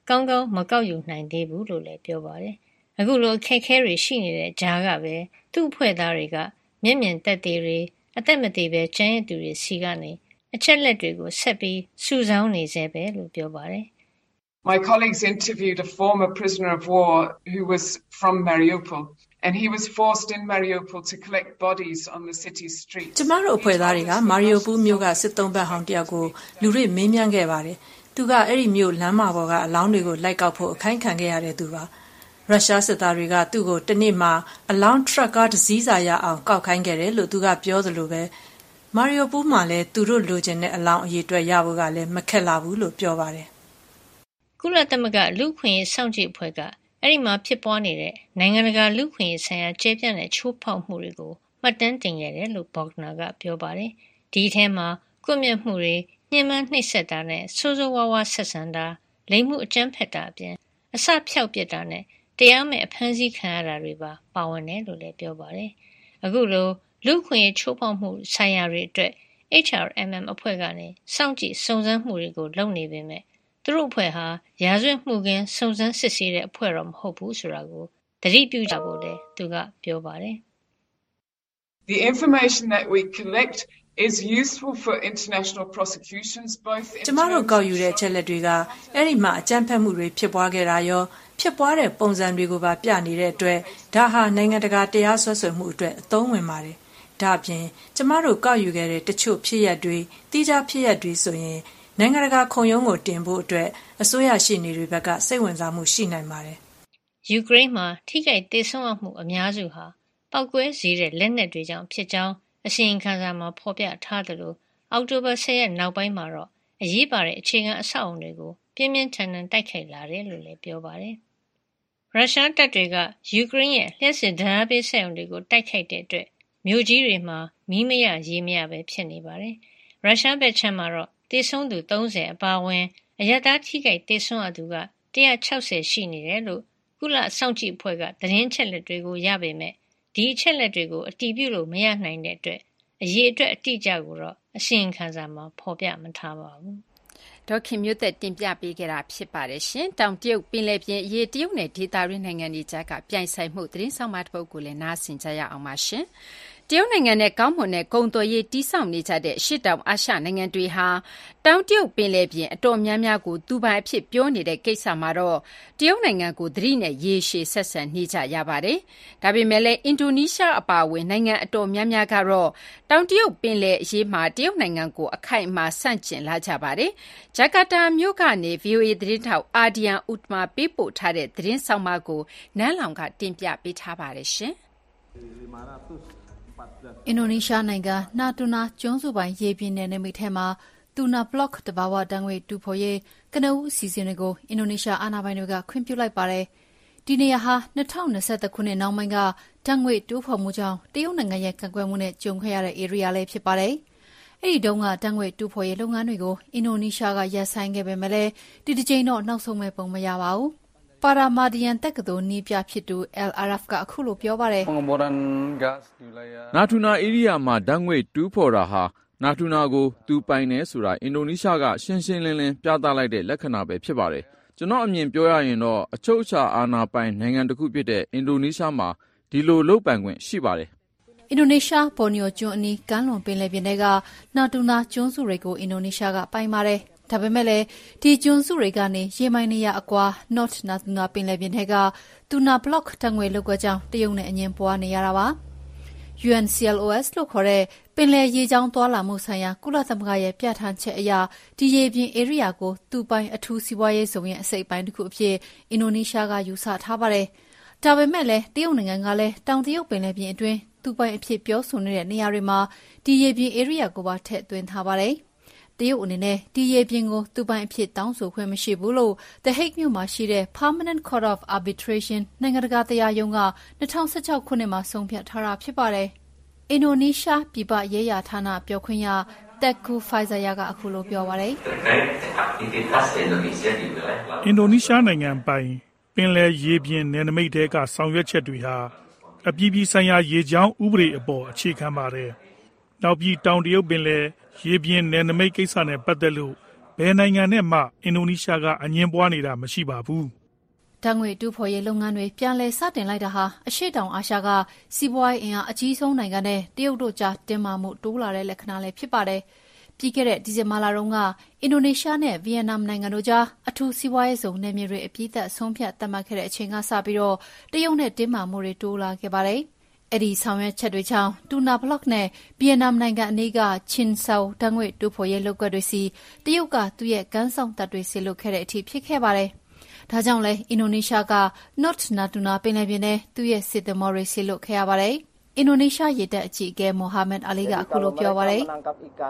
ကောင်းကောင်းမကောက်ယူနိုင်သေးဘူးလို့လည်းပြောပါတယ်။အခုလိုအခက်အခဲတွေရှိနေတဲ့ကြားကပဲသူ့အဖွဲ့သားတွေကမျက်မြင်သက်သေတွေအသက်မသေးပဲကျန်ရည်သူတွေစီကနေအချက်လက်တွေကိုဆက်ပြီးစုဆောင်းနေစေပဲလို့ပြောပါတယ်။ My colleagues interviewed a former prisoner of war who was from Mariupol, and he was forced in Mariupol to collect bodies on the city streets. ကျမတို့အဖွဲ့သားတွေကမာရီယိုပူးမြို့ကစစ်သုံးဘက်ဟောင်းတယောက်ကိုလူတွေမေးမြန်းခဲ့ပါတယ်။သူကအဲ့ဒီမြို့လမ်းမပေါ်ကအလောင်းတွေကိုလိုက်ကောက်ဖို့အခိုင်းခံခဲ့ရတဲ့သူပါ။ရုရှားစစ်သားတွေကသူ့ကိုတနေ့မှအလောင်းထရက်ကားတစ်စီးစာရအောင်ကောက်ခိုင်းခဲ့တယ်လို့သူကပြောသလိုပဲမာရီယိုပူးမှာလည်းသူတို့လိုချင်တဲ့အလောင်းအရေးအတွက်ရဖို့ကလည်းမခက်လာဘူးလို့ပြောပါတယ်။ကုလသမဂ္ဂလူ့ခွင့်ရေးစောင့်ကြည့်အဖွဲ့ကအဲ့ဒီမှာဖြစ်ပွားနေတဲ့နိုင်ငံတကာလူ့ခွင့်ရေးဆိုင်ရာကျေပြန့်တဲ့ချိုးဖောက်မှုတွေကိုမှတ်တမ်းတင်ခဲ့တယ်လို့ဘော့ဂနာကပြောပါတယ်။ဒီထဲမှာကွပ်မျက်မှုတွေညှဉ်းပန်းနှိပ်စက်တာနဲ့ဆိုးဆိုးဝါးဝါးဆက်ဆံတာလိမ်မှုအကြမ်းဖက်တာအပြင်အစဖျောက်ပစ်တာနဲ့တရားမဲ့အဖမ်းဆီးခံရတာတွေပါပါဝင်တယ်လို့လည်းပြောပါတယ်။အခုလိုလူ့ခွင့်ရေးချိုးဖောက်မှုဆိုင်ရာတွေအတွက် H R M M အဖွဲ့ကနေစောင့်ကြည့်စုံစမ်းမှုတွေကိုလုပ်နေပေမဲ့သူတို့အဖွဲ့ဟာရာဇဝတ်မှုကင်းစုံစမ်းစစ်ဆေးတဲ့အဖွဲ့တော့မဟုတ်ဘူးဆိုတာကိုသတိပြုကြဖို့လည်းသူကပြောပါတယ်။ The information that we collect is useful for international prosecutions both in ကျမတို့ကောက်ယူတဲ့အချက်လက်တွေကအဲ့ဒီမှာအကြမ်းဖက်မှုတွေဖြစ်ပွားခဲ့တာရောဖြစ်ပွားတဲ့ပုံစံတွေကိုပါပြနေတဲ့အတွက်ဒါဟာနိုင်ငံတကာတရားစွဲဆိုမှုအတွက်အသုံးဝင်ပါတယ်။ဒါ့အပြင်ကျမတို့ကောက်ယူခဲ့တဲ့တချို့ဖြစ်ရပ်တွေတိကျဖြစ်ရပ်တွေဆိုရင်နိုင်ငံတကာခုံရုံးကိုတင်ဖို့အတွက်အစိုးရရှိနေတွေဘက်ကစိတ်ဝင်စားမှုရှိနိုင်ပါတယ်။ယူကရိန်းမှာထိခိုက်ဒေဆုံးမှုအများစုဟာပောက်ကွဲစေတဲ့လက်နက်တွေကြောင့်ဖြစ်ကြောင်းအစီရင်ခံစာမှာဖော်ပြထားသလိုအောက်တိုဘာ၁၀ရက်နောက်ပိုင်းမှာတော့အရေးပါတဲ့အခြေခံအဆောက်အုံတွေကိုပြင်းပြင်းထန်ထန်တိုက်ခိုက်လာတယ်လို့လည်းပြောပါတယ်။ရုရှားတပ်တွေကယူကရိန်းရဲ့လျှပ်စစ်ဓာတ်အားပေးစက်ရုံတွေကိုတိုက်ခိုက်တဲ့အတွက်မြို့ကြီးတွေမှာမီးမရရေမရပဲဖြစ်နေပါတယ်။ရုရှားဘက်ခြမ်းမှာတော့သေဆုံးသူသုံးဆယ်အပါအဝင်အရပ်သားထိခိုက်သေဆုံးသူက၁၆၀ရှိနေတယ်လို့ကုလစောင့်ကြည့်အဖွဲ့ကသတင်းချက်လက်တွေကိုရပေမဲ့ဒီအချက်လက်တွေကိုအတည်ပြုလို့မရနိုင်တဲ့အတွက်အရေးအတွက်အတိအကျကိုတော့အစီရင်ခံစာမှာဖော်ပြမထားပါဘူး။ဒေါခင်မျိုးသက်တင်ပြပေးခဲ့တာဖြစ်ပါတယ်ရှင်။တောင်တရုတ်ပင်လယ်ပြင်အရေးတရုတ်နဲ့ဒေသတွင်းနိုင်ငံတွေကြားကပြိုင်ဆိုင်မှုသတင်းဆောင်မတစ်ပုဒ်ကိုလည်းနားဆင်ကြရအောင်ပါရှင်။တရုတ်နိုင်ငံနဲ့ကောင်းမွန်တဲ့ကုန်သွယ်ရေးတည်ဆောက်နေကြတဲ့ရှစ်တောင်အာရှနိုင်ငံတွေဟာတောင်တရုတ်ပင်လယ်ပြင်အတော်များများကိုသူပိုင်အဖြစ်ပြောနေတဲ့ကိစ္စမှာတော့တရုတ်နိုင်ငံကိုသတိနဲ့ရေရှည်ဆက်ဆံနေကြရပါတယ်။ဒါပေမဲ့လည်းအင်ဒိုနီးရှားအပါအဝင်နိုင်ငံအတော်များများကတော့တောင်တရုတ်ပင်လယ်အရေးမှာတရုတ်နိုင်ငံကိုအခိုင်အမာဆန့်ကျင်လာကြပါတယ်။ဂျကာတာမြို့ကနေ V O A သတင်းထောက်အာဒီယန်ဥတ္တမာပေးပို့ထားတဲ့သတင်းဆောင်မကိုနန်းလောင်ကတင်ပြပေးထားပါတယ်ရှင်။အင်ဒိုနီးရှားနိုင်ငံနာတူနာကျွန်းစုပိုင်းရေပြင်နယ်နိမိတ်ထဲမှာတူနာဘလော့တဘာဝတန်းငွေတူဖို့ရေးကနဦးအစီအစဉ်တွေကိုအင်ဒိုနီးရှားအာဏာပိုင်တွေကခွင့်ပြုလိုက်ပါတယ်။ဒီနေရာဟာ၂၀၂၁ခုနှစ်နောက်ပိုင်းကတန်းငွေတူဖို့မှုကြောင့်တရုတ်နိုင်ငံရဲ့ကန့်ကွက်မှုနဲ့ကြုံခဲ့ရတဲ့ area လေးဖြစ်ပါတယ်။အဲ့ဒီတုန်းကတန်းငွေတူဖို့ရေးလုပ်ငန်းတွေကိုအင်ဒိုနီးရှားကရပ်ဆိုင်းခဲ့ပေမဲ့လည်းဒီတစ်ချိန်တော့နောက်ဆုံးမဲ့ပုံမရပါဘူး။ပါရာမာဒီယန်တက္ကသိုလ်နီးပြဖြစ်သူ L R F ကအခုလိုပြောပါတယ်။နာထူနာဧရိယာမှာဓာတ်ငွေ့တူးဖော်တာဟာနာထူနာကိုသူပိုင်နေဆိုတာအင်ဒိုနီးရှားကရှင်းရှင်းလင်းလင်းပြသလိုက်တဲ့လက္ခဏာပဲဖြစ်ပါတယ်။ကျွန်တော်အမြင်ပြောရရင်တော့အချုပ်အခြာအာဏာပိုင်နိုင်ငံတစ်ခုဖြစ်တဲ့အင်ဒိုနီးရှားမှာဒီလိုလုပ်ပိုင်ခွင့်ရှိပါတယ်။အင်ဒိုနီးရှားပေါ်နီယိုကျွန်းအနီးကမ်းလွန်ပင်လယ်ပြင်တွေကနာတူနာကျွန်းစုတွေကိုအင်ဒိုနီးရှားကပိုင်ပါတယ်။ဒါပေမဲ့လည်းဒီကျွန်းစုတွေကနေရေမိုင်နေရအကွာ North Natuna ပင်လယ်ပြင်ထဲကတူနာဘလော့တံငွေလောက်ကွက်ကြောင့်တရုတ်နဲ့အငင်းပွားနေရတာပါ။ U N C L O S လို့ခေါ်တဲ့ပင်လယ်ရေကြောင်းသွားလာမှုဆိုင်ရာကုလသမဂ္ဂရဲ့ပြဋ္ဌာန်းချက်အရဒီရေပြင် area ကိုသူပိုင်အထူးစီးပွားရေးဇုံရဲ့အစိပ်ပိုင်းတစ်ခုအဖြစ်အင်ဒိုနီးရှားကယူဆထားပါတယ်။ဒါပေမဲ့လည်းတရုတ်နိုင်ငံကလည်းတောင်တရုတ်ပင်လယ်ပြင်အတွင်းသူပိုင်အဖြစ်ပြောဆိုနေတဲ့နေရာတွေမှာဒီရေပြင် area ကိုပါထည့်သွင်းထားပါတယ်။တရုတ်အနေနဲ့ဒီရေပြင်ကိုသူပိုင်အဖြစ်တောင်းဆိုခွင့်မရှိဘူးလို့ The Hague မြို့မှာရှိတဲ့ Permanent Court of Arbitration နိုင်ငံတကာတရားရုံးက၂၀၁၆ခုနှစ်မှာဆုံးဖြတ်ထားတာဖြစ်ပါတယ်။အင်ဒိုနီးရှားပြည်ပရေးရာဌာနပြောခွင့်ရတက်ကူဖိုင်ဇာယာကအခုလိုပြောပါတယ်။အင်ဒိုနီးရှားနိုင်ငံပိုင်ပင်လယ်ရေပြင်နယ်နိမိတ်တဲကဆောင်ရွက်ချက်တွေဟာအပြည်ပြည်ဆိုင်ရာရေကြောင်းဥပဒေအပေါ်အခြေခံပါတယ်။နောက်ပြီးတောင်တရုတ်ပင်လယ်ရေပြင်နယ်နိမိတ်ကိစ္စနဲ့ပတ်သက်လို့ဘယ်နိုင်ငံနဲ့မှအင်ဒိုနီးရှားကအငင်းပွားနေတာမရှိပါဘူး။ဓာတ်ငွေတူးဖော်ရေးလုပ်ငန်းတွေပြန်လည်စတင်လိုက်တာဟာအရှေ့တောင်အာရှကစီးပွားရေးအင်အားအကြီးဆုံးနိုင်ငံနဲ့တရုတ်တို့ကြားတင်းမာမှုတိုးလာတဲ့လက္ခဏာလည်းဖြစ်ပါတယ်။ပြီးခဲ့တဲ့ဒီဇင်ဘာလတုန်းကအင်ဒိုနီးရှားနဲ့ဗီယက်နမ်နိုင်ငံတို့ကြားအထူးစီးပွားရေးဇုံနယ်မြေတွေအပြည့်သက်ဆုံးဖြတ်သတ်မှတ်ခဲ့တဲ့အချိန်ကစပြီးတော့တရုတ်နဲ့တင်းမာမှုတွေတိုးလာခဲ့ပါတယ်။အဲ့ဒီဆောင်ရွက်ချက်တွေကြောင့်တူနာဘလော့နဲ့ဗီယက်နမ်နိုင်ငံအနီးကချင်းဆောဓာတ်ငွေတူးဖော်ရေးလုပ်ကွက်တွေစီတရုတ်ကသူ့ရဲ့ကမ်းဆောင်တပ်တွေဆေလွတ်ခဲ့တဲ့အထိဖြစ်ခဲ့ပါတယ်။ဒါကြောင့်လဲအင်ဒိုနီးရှားက North Natuna ပင်လယ်ပြင်ထဲသူ့ရဲ့စစ်သင်္ဘောတွေဆေလွတ်ခဲ့ရပါတယ်။အင်ဒိုနီးရှားရေတပ်အကြီးအကဲမိုဟာမက်အာလီကအခုလိုပြောပါတယ်။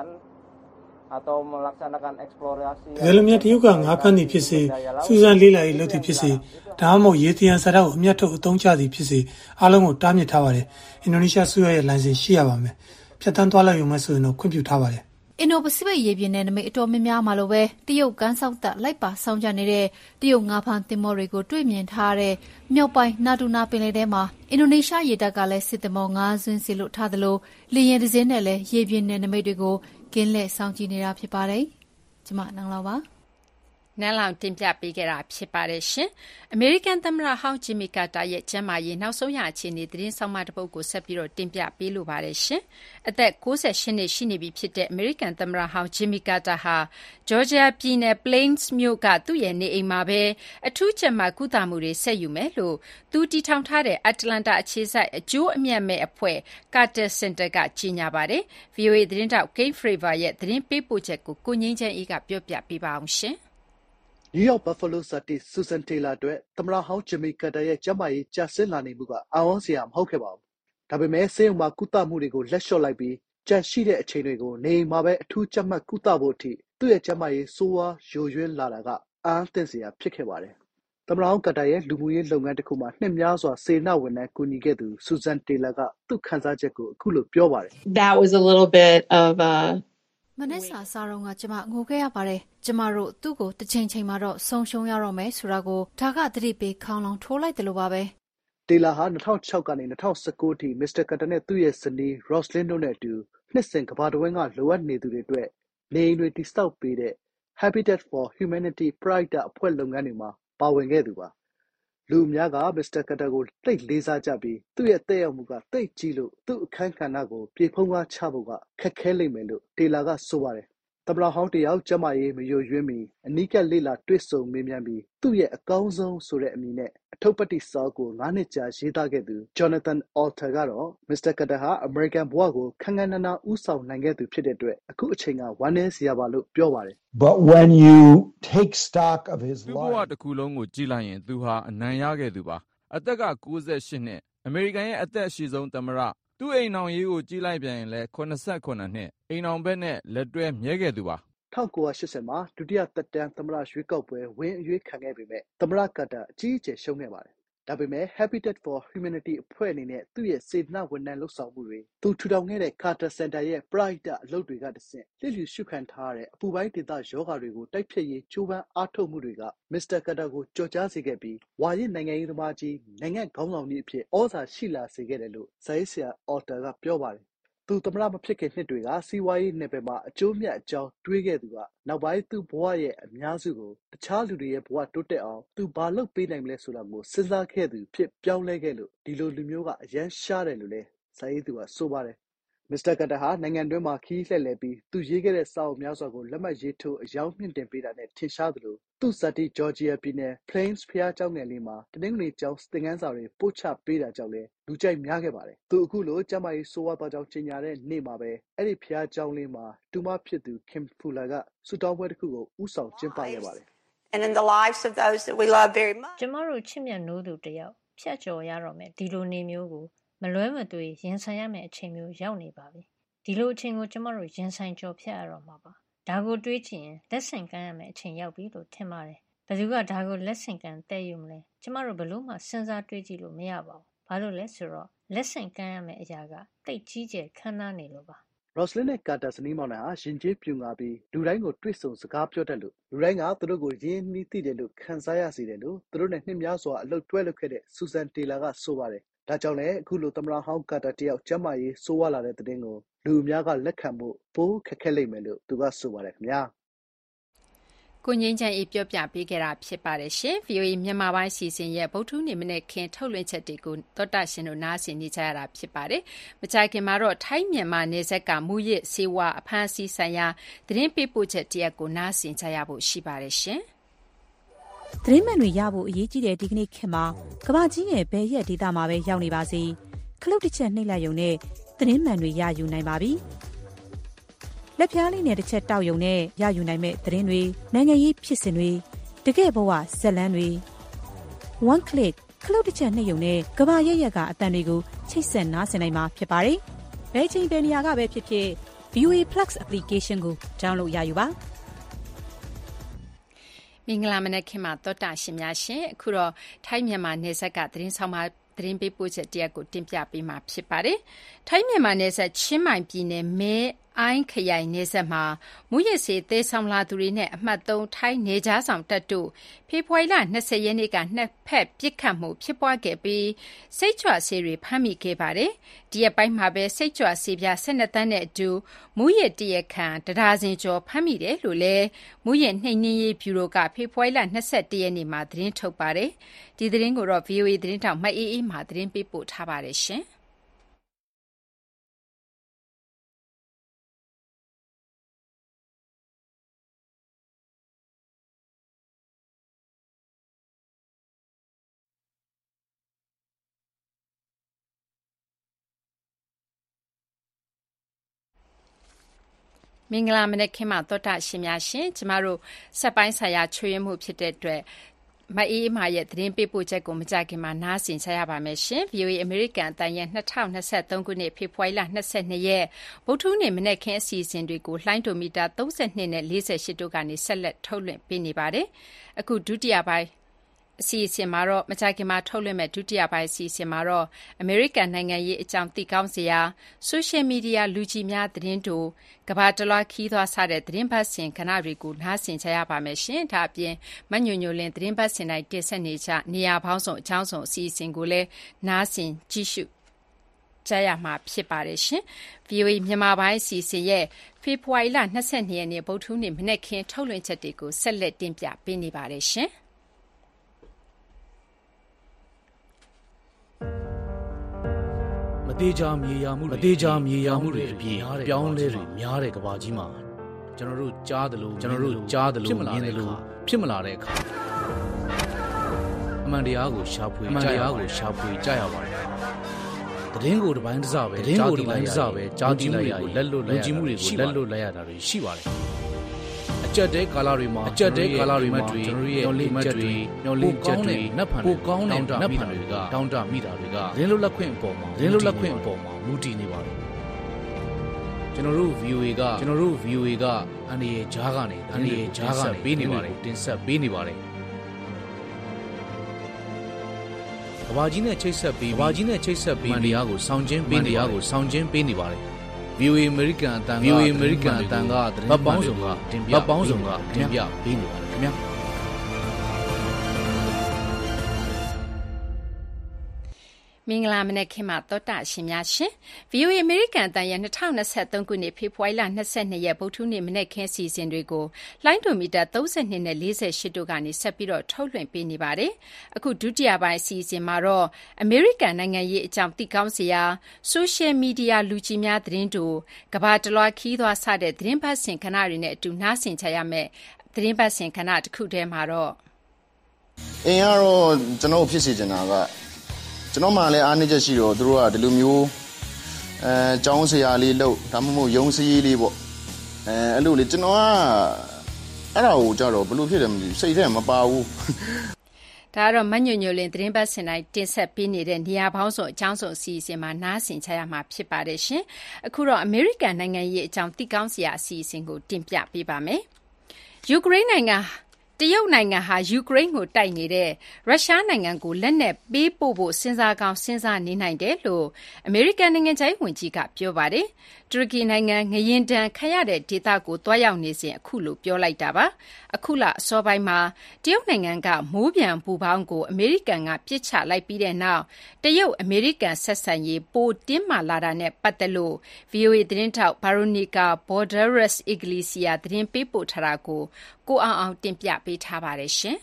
တကယ်လို့များတရုတ်ကငါးဖမ်းသည်ဖြစ်စေစူးစမ်းလေးလာရေးလုပ်သည်ဖြစ်စေဒါမှမဟုတ်ရေတယံစာတကိုအမျက်ထုတ်အသုံးချသည်ဖြစ်စေအားလုံးကိုတားမြစ်ထားပါတယ်အင်ဒိုနီးရှားဆိုရရဲ့လိုင်စင်ရှိရပါမယ်ဖြတ်တန်းသွားလိုက်ရုံနဲ့ဆိုရင်တော့ခွင့်ပြုထားပါတယ်အင်ဒိုပစိဖိတ်ရေပြင်နယ်နိမိတ်အတော်များများမှာလိုပဲတရုတ်ကမ်းဆောက်တပ်လိုက်ပါဆောင်ကြနေတဲ့တရုတ်ငါးဖမ်းသင်္ဘောတွေကိုတွေ့မြင်ထားတဲ့မြောက်ပိုင်းနာတူနာပင်လယ်ထဲမှာအင်ဒိုနီးရှားရေတပ်ကလည်းစစ်သင်္ဘောငါးစင်းစီလွတ်ထားသလိုလေယာဉ်တစ်စင်းနဲ့လည်းရေပြင်နယ်နိမိတ်တွေကိုကင်းလှည့်ဆောင်ကြည့်နေတာဖြစ်ပါတယ်။ကျမနန်းလောပါနန်းလောင်တင်ပြပေးခဲ့တာဖြစ်ပါတယ်ရှင်။အမေရိကန်သမ္မတဟောင်းဂျင်မီကာတာရဲ့ကျန်းမာရေးနောက်ဆုံးရအခြေအနေသတင်းဆောင်မတစ်ပုဒ်ကိုဆက်ပြီးတော့တင်ပြပေးလိုပါတယ်ရှင်။အသက်၉၈နှစ်ရှိနေပြီဖြစ်တဲ့အမေရိကန်သမ္မတဟောင်းဂျင်မီကာတာဟာဂျော်ဂျီယာပြည်နယ် Plains မြို့ကသူ့ရဲ့နေအိမ်မှာပဲအထူးကျန်းမာကုသမှုတွေဆက်ယူမယ်လို့သူတည်ထောင်ထားတဲ့အတ္တလန္တာအခြေစိုက်အကျိုးအမြတ်မဲ့အဖွဲ့ Carter Center ကကြေညာပါတယ်။ ဗွီအိုအေသတင်းတောက် Kate Fravor ရဲ့သတင်းပေးပို့ချက်ကိုကိုငင်းချမ်းအေးကပြောပြပေးပါအောင်ရှင်။နယူးယောက်ဘတ်ဖလိုးဇာတိဆူဇန်တေလာအတွက်သမ္မတဟောင်းဂျင်မီကာတာရဲ့ကျန်းမာရေးကျဆင်းလာနေမှုကအံ့ဩစရာမဟုတ်ခဲ့ပါဘူး။ဒါပေမဲ့ဆေးရုံမှာကုသမှုတွေကိုလက်လျှော့လိုက်ပြီးကျန်ရှိတဲ့အချိန်တွေကိုနေအိမ်မှာပဲအထူးကြပ်မတ်ကုသဖို့အထိသူ့ရဲ့ကျန်းမာရေးဆိုးဝါးယိုယွင်းလာတာကအံ့သင့်စရာဖြစ်ခဲ့ပါတယ်။သမ္မတဟောင်းကာတာရဲ့လူမှုရေးလုပ်ငန်းတစ်ခုမှာနှစ်များစွာစေတနာဝန်ထမ်းကူညီခဲ့သူဆူဇန်တေလာကသူ့ခံစားချက်ကိုအခုလိုပြောပါတယ်။ That was a little bit of a မနက်စာစားတော့ကကျမငိုခဲ့ရပါတယ်ကျမတို့သူ့ကိုတစ်ချိန်ချိန်မှာတော့ဆုံးရှုံးရတော့မယ်ဆိုတာကိုဒါကသတိပေးခေါင်းလောင်ထိုးလိုက်တယ်လို့ပါပဲတေလာဟာ၂၀၀၆ကနေ၂၀၁၉အထိမစ္စတာကာတာနဲ့သူ့ရဲ့ဇနီး Roslyn တို့နဲ့အတူနှစ်စဉ်ကမ္ဘာတစ်ဝန်းကလိုအပ်နေသူတွေအတွက်နေအိမ်တွေတည်ဆောက်ပေးတဲ့ Habitat for Humanity ပရဟိတအဖွဲ့လုပ်ငန်းတွေမှာပါဝင်ခဲ့သူပါလူအများကမစ္စတာကာတာကိုသိပ်လေးစားကြပြီးသူ့ရဲ့သက်ရောက်မှုကသိပ်ကြီးလို့သူ့အခန်းကဏ္ဍကိုပြေဖုံးကားချဖို့ကခက်ခဲလိမ့်မယ်လို့တေလာကဆိုပါတယ်သမ္မတဟောင်းတယောက်ကျန်းမာရေးမယိုယွင်းမီအနီးကပ်လေ့လာတွေ့ဆုံမေးမြန်းပြီးသူ့ရဲ့အကောင်းဆုံးဆိုတဲ့အမည်နဲ့အထုပ်ပတ်တိစာအုပ်ကိုငါးနှစ်ကြာရေးသားခဲ့သူ Jonathan Alter ကတော့မစ္စတာကာတာဟာအမေရိကန်ဘဝကိုခမ်းခမ်းနားနားဦးဆောင်နိုင်ခဲ့သူဖြစ်တဲ့အတွက်အခုအချိန်ကဝမ်းနည်းစရာပါလို့ပြောပါတယ် But when you take stock of his သူ့ဘဝ life တစ်ခုလုံးကိုကြည့်လိုက်ရင်သူဟာအနိုင်ရခဲ့သူပါအသက်က၉၈နှစ်အမေရိကန်ရဲ့အသက်အရှိဆုံးသမ္မတသူ့အိမ်အောင်ရေးကိုကြည့်လိုက်ပြန်ရင်လည်း၇၇နှစ်အိမ်အောင်ဘက်နဲ့လက်တွဲမြဲခဲ့သူပါ၁၉၈၀မှာဒုတိယသက်တမ်းသမ္မတရွေးကောက်ပွဲဝင်အရွေးခံခဲ့ပေမဲ့သမ္မတကာတာအကြီးအကျယ်ရှုံးခဲ့ပါတယ်ဒါပေမဲ့ Habitat for Humanity အဖွဲ့အနေနဲ့သူ့ရဲ့စေတနာဝန်ထမ်းလှုပ်ဆောင်မှုတွေသူထူထောင်ခဲ့တဲ့ Carter Center ရဲ့ပရဟိတအလုပ်တွေကတဆင့်လျစ်လျူရှုခံထားရတဲ့အပူပိုင်းဒေသရောဂါတွေကိုတိုက်ဖျက်ရေးကြိုးပမ်းအားထုတ်မှုတွေကမစ္စတာကာတာကိုကြော်ကြားစေခဲ့ပြီးဝါရင့်နိုင်ငံရေးသမားကြီးနိုင်ငံခေါင်းဆောင်ကြီးအဖြစ်ဩဇာရှိလာစေခဲ့တယ်လို့ဇာရေးဆရာ Alter ကပြောပါတယ်သူသမ္မတမဖြစ်ခင်နှစ်တွေကစီးပွားရေးနယ်ပယ်မှာအကျိုးမြတ်အကြောင်းတွေးခဲ့သူကနောက်ပိုင်းသူ့ဘဝရဲ့အများစုကိုတခြားလူတွေရဲ့ဘဝတိုးတက်အောင်သူဘာလုပ်ပေးနိုင်မလဲဆိုတာကိုစဉ်းစားခဲ့သူဖြစ်ပြောင်းလဲခဲ့လို့ဒီလိုလူမျိုးကအရန်ရှားတယ်လို့လဲဇာရေးသူကဆိုပါတယ်မစ္စတာကာတာဟာနိုင်ငံတွင်းမှာခီးလှည့်လည်ပြီးသူရေးခဲ့တဲ့စာအုပ်များစွာကိုလက်မှတ်ရေးထိုးအယောင်မြင့်တင်ပေးတာနဲ့ထင်ရှားသလိုသူ့ဇာတိဂျော်ဂျီယာပြည်နယ် Plains ဘုရားကျောင်းငယ်လေးမှာတနင်္ဂနွေကျောင်းသင်ခန်းစာတွေပို့ချပေးတာကြောင့်လဲလူကြိုက်များခဲ့ပါတယ်သူအခုလိုကျမ်းမာရေးဆိုးဝါးသွားကြောင်းကြေညာတဲ့နေ့မှာပဲအဲ့ဒီဘုရားကျောင်းလေးမှာတူမဖြစ်သူ Kim Fuller ကဆူတောင်းပွဲတစ်ခုကိုဥဆောင်ကျင်းပခဲ့ပါတယ် and in the lives of those that we love very much ကျမတို့ချစ်မြတ်နိုးသူတယောက်ဖြတ်ကျော်ရတော့မယ်ဒီလိုနေမျိုးကိုမလွဲမသွေရင်ဆိုင်ရမယ့်အချိန်မျိုးရောက်နေပါပြီဒီလိုအချိန်ကိုကျမတို့ရင်ဆိုင်ကျော်ဖြတ်ရတော့မှာပါဒါကိုတွေးကြည့်ရင်လက်ဆင့်ကမ်းရမယ့်အချိန်ရောက်ပြီလို့ထင်ပါတယ်ဘယ်သူကဒါကိုလက်ဆင့်ကမ်းတည်ယူမလဲကျမတို့ဘလို့မှစဉ်းစားတွေးကြည့်လို့မရပါဘူးဘာလို့လဲဆိုတော့လက်ဆင့်ကမ်းရမယ့်အရာကတိတ်ကြီးကျယ်ခမ်းနားနေလို့ပါ Roslyn နဲ့ Carter ဇနီးမောင်နှံဟာယဉ်ကျေးပြူငါပြီးလူတိုင်းကိုတွေ့ဆုံစကားပြောတတ်လို့လူတိုင်းကသူတို့ကိုရင်းနှီးသိတယ်လို့ခံစားရစေတယ်လို့သူတို့နဲ့နှစ်များစွာအလုပ်တွဲလုပ်ခဲ့တဲ့ Susan Taylor ကဆိုပါတယ်ဒါကြောင့်လည်းအခုလိုသမ္မတဟောင်း Carter တယောက်ကျန်းမာရေးဆိုးဝါးလာတဲ့သတင်းကိုလူအများကလက်ခံဖို့ပိုခက်ခဲလိမ့်မယ်လို့သူကဆိုပါတယ်ခင်ဗျာကိုငိမ့်ချမ်းအေးပြောပြပေးခဲ့တာဖြစ်ပါတယ်ရှင် ဗွီအိုအေ မြန်မာပိုင်းစီစဉ်ရဲ့ဗုဒ္ဓနေ့မနေ့ခင်ထုတ်လွှင့်ချက်တွေကိုသောတာရှင်တို့နားဆင်နေကြရတာဖြစ်ပါတယ်မကြခင်မှာတော့ထိုင်းမြန်မာနယ်စပ်ကမူရစ်စေဝါအဖမ်းဆီးဆိုင်ရာသတင်းပေးပို့ချက်တရက်ကိုနားဆင်ကြရဖို့ရှိပါတယ်ရှင်သတင်းမှန်တွေရဖို့အရေးကြီးတဲ့ဒီကနေ့ခင်မှာကဘာကြီးရဲ့ဘဲရက်ဒေတာမှာပဲရောက်နေပါစေခလုတ်တစ်ချက်နှိပ်လိုက်ရုံနဲ့သတင်းမှန်တွေရယူနိုင်ပါပြီလက်ပြားလေးနဲ့တစ်ချက်တောက်ယုံနဲ့ရယူနိုင်မဲ့သတင်းတွေနိုင်ငံရေးဖြစ်စဉ်တွေတကယ့်ဘဝဇက်လန်းတွေ one click ခလုတ်တစ်ချက်နှိပ်ယုံနဲ့ကဘာရက်ရက်ကအတန်တွေကိုချိတ်ဆက်နားဆင်နိုင်မှာဖြစ်ပါတယ်ဘယ်ချိန်ဘယ်နေရာကပဲဖြစ်ဖြစ် ဗီ အို အေ Plus application ကို download ရယူပါမင်္ဂလာမနက်ခင်မှာသောတာရှင်များရှင်အခုတော့ထိုင်းမြန်မာနယ်စပ်ကသတင်းဆောင်မှာသတင်းပေးပို့ချက်တရက်ကိုတင်ပြပေးမှာဖြစ်ပါတယ်ထိုင်းမြန်မာနယ်စပ်ချင်းမိုင်ပြည်နယ်မဲအိုင်းခရိုင်နယ်စပ်မှာမူရစ်စေသေးဆောင်လာသူတွေနဲ့အမှတ်သုံးထိုင်းနေကြားဆောင်တပ်တို့ဖေဖော်ဝါရီလ၂၀ရက်နေ့ကနှစ်ဖက်ပစ်ခတ်မှုဖြစ်ပွားခဲ့ပြီးစိတ်ကြွဆေးတွေဖမ်းမိခဲ့ပါတယ်ဒီရက်ပိုင်းမှာပဲစိတ်ကြွဆေးပြား၁၂တန်းနဲ့အတူမူရစ်တရက်ခန့်တဒါဇင်ကျော်ဖမ်းမိတယ်လို့လည်းမူရစ်နှိမ်နင်းရေးဗျူရိုကဖေဖော်ဝါရီလ၂၁ရက်နေ့မှာသတင်းထုတ်ပါတယ်ဒီသတင်းကိုတော့ ဗွီအိုအေ သတင်းထောက်မအေးအေးမှသတင်းပေးပို့ထားပါတယ်ရှင်မင်္ဂလာမနက်ခင်းမှာသောတာရှင်များရှင်ကျမတို့စက်ပိုင်းဆိုင်ရာချွေးမှုဖြစ်တဲ့အတွက်မအေးအေးမာရဲ့သတင်းပေးပို့ချက်ကိုမကြခင်မှာနားဆင်ကြရပါမယ်ရှင် ဗွီအိုအေ အမေရိကန်အသံရဲ့၂၀၂၃ခုနှစ်ဖေဖော်ဝါရီလ၂၂ရက်ဗုဒ္ဓနေ့မနက်ခင်းအစီအစဉ်တွေကိုလှိုင်းဒိုမီတာ၃၂နဲ့၄၈တို့ကနေဆက်လက်ထုတ်လွှင့်ပေးနေပါတယ်အခုဒုတိယပိုင်းအစီအစဉ်မှာတော့မကြခင်မှာထုတ်လွှင့်မဲ့ဒုတိယပိုင်းအစီအစဉ်မှာတော့အမေရိကန်နိုင်ငံရေးအကြောင်းသိကောင်းစရာဆိုရှယ်မီဒီယာလူကြီးများသတင်းတို့ကဘာတလွားခီးသွားစတဲ့သတင်းပတ်စဉ်ကဏ္ဍတွေကိုနားဆင်ကြရပါမယ်ရှင်ဒါအပြင်မညွညွလင်းသတင်းပတ်စဉ်တိုင်းတင်ဆက်နေကြနေရာပေါင်းစုံအကြောင်းစုံအစီအစဉ်ကိုလည်းနားဆင်ကြည့်ရှုကြရမှာဖြစ်ပါတယ်ရှင် ဗွီအိုအေ မြန်မာပိုင်းအစီအစဉ်ရဲ့ဖေဖော်ဝါရီလ၂၂ရက်နေ့ဗုဒ္ဓနေ့မနေ့ခင်ထုတ်လွှင့်ချက်တွေကိုဆက်လက်တင်ပြပေးနေပါတယ်ရှင်မသေးချာမြေယာမှုမသေးချာမြေယာမှုတွေအပြင်ပြောင်းလဲတွေများတဲ့ကဘာကြီးမှာကျွန်တော်တို့ကြားတယ်လို့ကျွန်တော်တို့ကြားတယ်လို့မြင်တယ်လို့ဖြစ်မလာတဲ့အခါအမှန်တရားကိုရှာဖွေအမှန်တရားကိုရှာဖွေကြရပါတယ်တည်င်းကိုတစ်ပိုင်းတစ်စပဲတည်င်းကိုတစ်ပိုင်းတစ်စပဲကြားကြည့်လိုက်ရလက်လွတ်လက်ကြည့်မှုတွေကိုလက်လွတ်လက်ရတာတွေရှိပါတယ်အကြက်တဲကာလာတွေမှာအကြက်တဲကာလာတွေမှာကျွန်တော်ရဲ့ညှော်လေးချက်တွေညှော်လေးချက်တွေနတ်ဖန်တွေပိုကောင်းတဲ့နတ်ဖန်တွေကတောင်းတမိတာတွေကရင်းလွတ်လက်ခွင့်အပေါ်မှာရင်းလွတ်လက်ခွင့်အပေါ်မှာမူတည်နေပါတယ်ကျွန်တော်တို့ ဗီ အို အေ ကကျွန်တော်တို့ ဗီ အို အေ ကအန်ဒီရဲ့ဂျားကနေအန်ဒီရဲ့ဂျားကနေပေးနေပါတယ်တင်ဆက်ပေးနေပါတယ်ကဘာကြီးနဲ့ချိတ်ဆက်ပေးကဘာကြီးနဲ့ချိတ်ဆက်ပေးမန်တရားကိုစောင့်ခြင်းပေးတရားကိုစောင့်ခြင်းပေးနေပါတယ်ဗီ အို အေ အမေရိကန်အတန်က ဗီ အို အေ အမေရိကန်အတန်ကဗတ်ပေါင်းစုံကတင်ပြဗတ်ပေါင်းစုံကတင်ပြပေးနေပါတယ်ခင်ဗျာမင်္ဂလာမနက်ခင်းမှာသောတာရှင်များရှင် ဗီ အို အေ အမေရိကန်အသံရဲ့၂၀၂၃ခုနှစ်ဖေဖော်ဝါရီလ၂၂ရက်ဗုဒ္ဓနေ့မနက်ခင်းစီစဉ်တွေကိုလိုင်းဒိုမီတာ၃၂နဲ့၄၈တို့ကနေဆက်ပြီးတော့ထုတ်လွှင့်ပေးနေပါတယ်အခုဒုတိယပိုင်းအစီအစဉ်မှာတော့အမေရိကန်နိုင်ငံရေးအကြောင်းသိကောင်းစရာဆိုရှယ်မီဒီယာလူကြီးများသတင်းတို့ကဘာတလွားခီးသွားစတဲ့သတင်းပတ်စဉ်ခဏတွေနဲ့အတူနားဆင်ကြရမယ်သတင်းပတ်စဉ်ခဏတစ်ခုတည်းမှာတော့အင်းကတော့ကျွန်တော်ဖြစ်စီနေတာကကျွန်တော်မှလည်းအားနည်းချက်ရှိတော့သူတို့ကဒီလိုမျိုးအဲကျောင်းဆရာလေးလို့ဒါမှမဟုတ်ရုံးစည်းလေးပေါ့အဲအဲ့လိုလေကျွန်တော်ကအဲ့ဒါကိုကြတော့ဘလို့ဖြစ်တယ်မသိစိတ်ထဲမပါဘူးဒါကတော့မညွညွလင်းသတင်းပတ်စင်တိုင်းတင်ဆက်ပေးနေတဲ့နေရာပေါင်းစုံအကြောင်းစုံအစီအစဉ်မှာနားဆင်ချရမှာဖြစ်ပါတယ်ရှင်အခုတော့အမေရိကန်နိုင်ငံရေးအကြောင်းသိကောင်းစရာအစီအစဉ်ကိုတင်ပြပေးပါမယ်ယူကရိန်းနိုင်ငံတရုတ်နိုင်ငံဟာယူကရိန်းကိုတိုက်နေတဲ့ရုရှားနိုင်ငံကိုလက်နက်ပေးပို့ဖို့စဉ်းစားကောင်းစဉ်းစားနေနိုင်တယ်လို့အမေရိကန်နိုင်ငံခြားရေးဝန်ကြီးကပြောပါတယ်။တူရကီနိုင်ငံငရင်တန်ခံရတဲ့ဒေသကိုတွားရောက်နေစဉ်အခုလိုပြောလိုက်တာပါ။အခုလအစောပိုင်းမှာတရုတ်နိုင်ငံကမိုးပြန်ပူပေါင်းကိုအမေရိကန်ကပြစ်ချလိုက်ပြီးတဲ့နောက်တရုတ်အမေရိကန်ဆက်ဆံရေးပိုတင်းမာလာတာနဲ့ပတ်သက်လို့ ဗွီအိုအေ သတင်းထောက် Veronica Balderas Iglesias သတင်းပေးပို့ထားတာကိုကိုအောင်အောင်တင်ပြပေးထားပါတယ်ရှင်။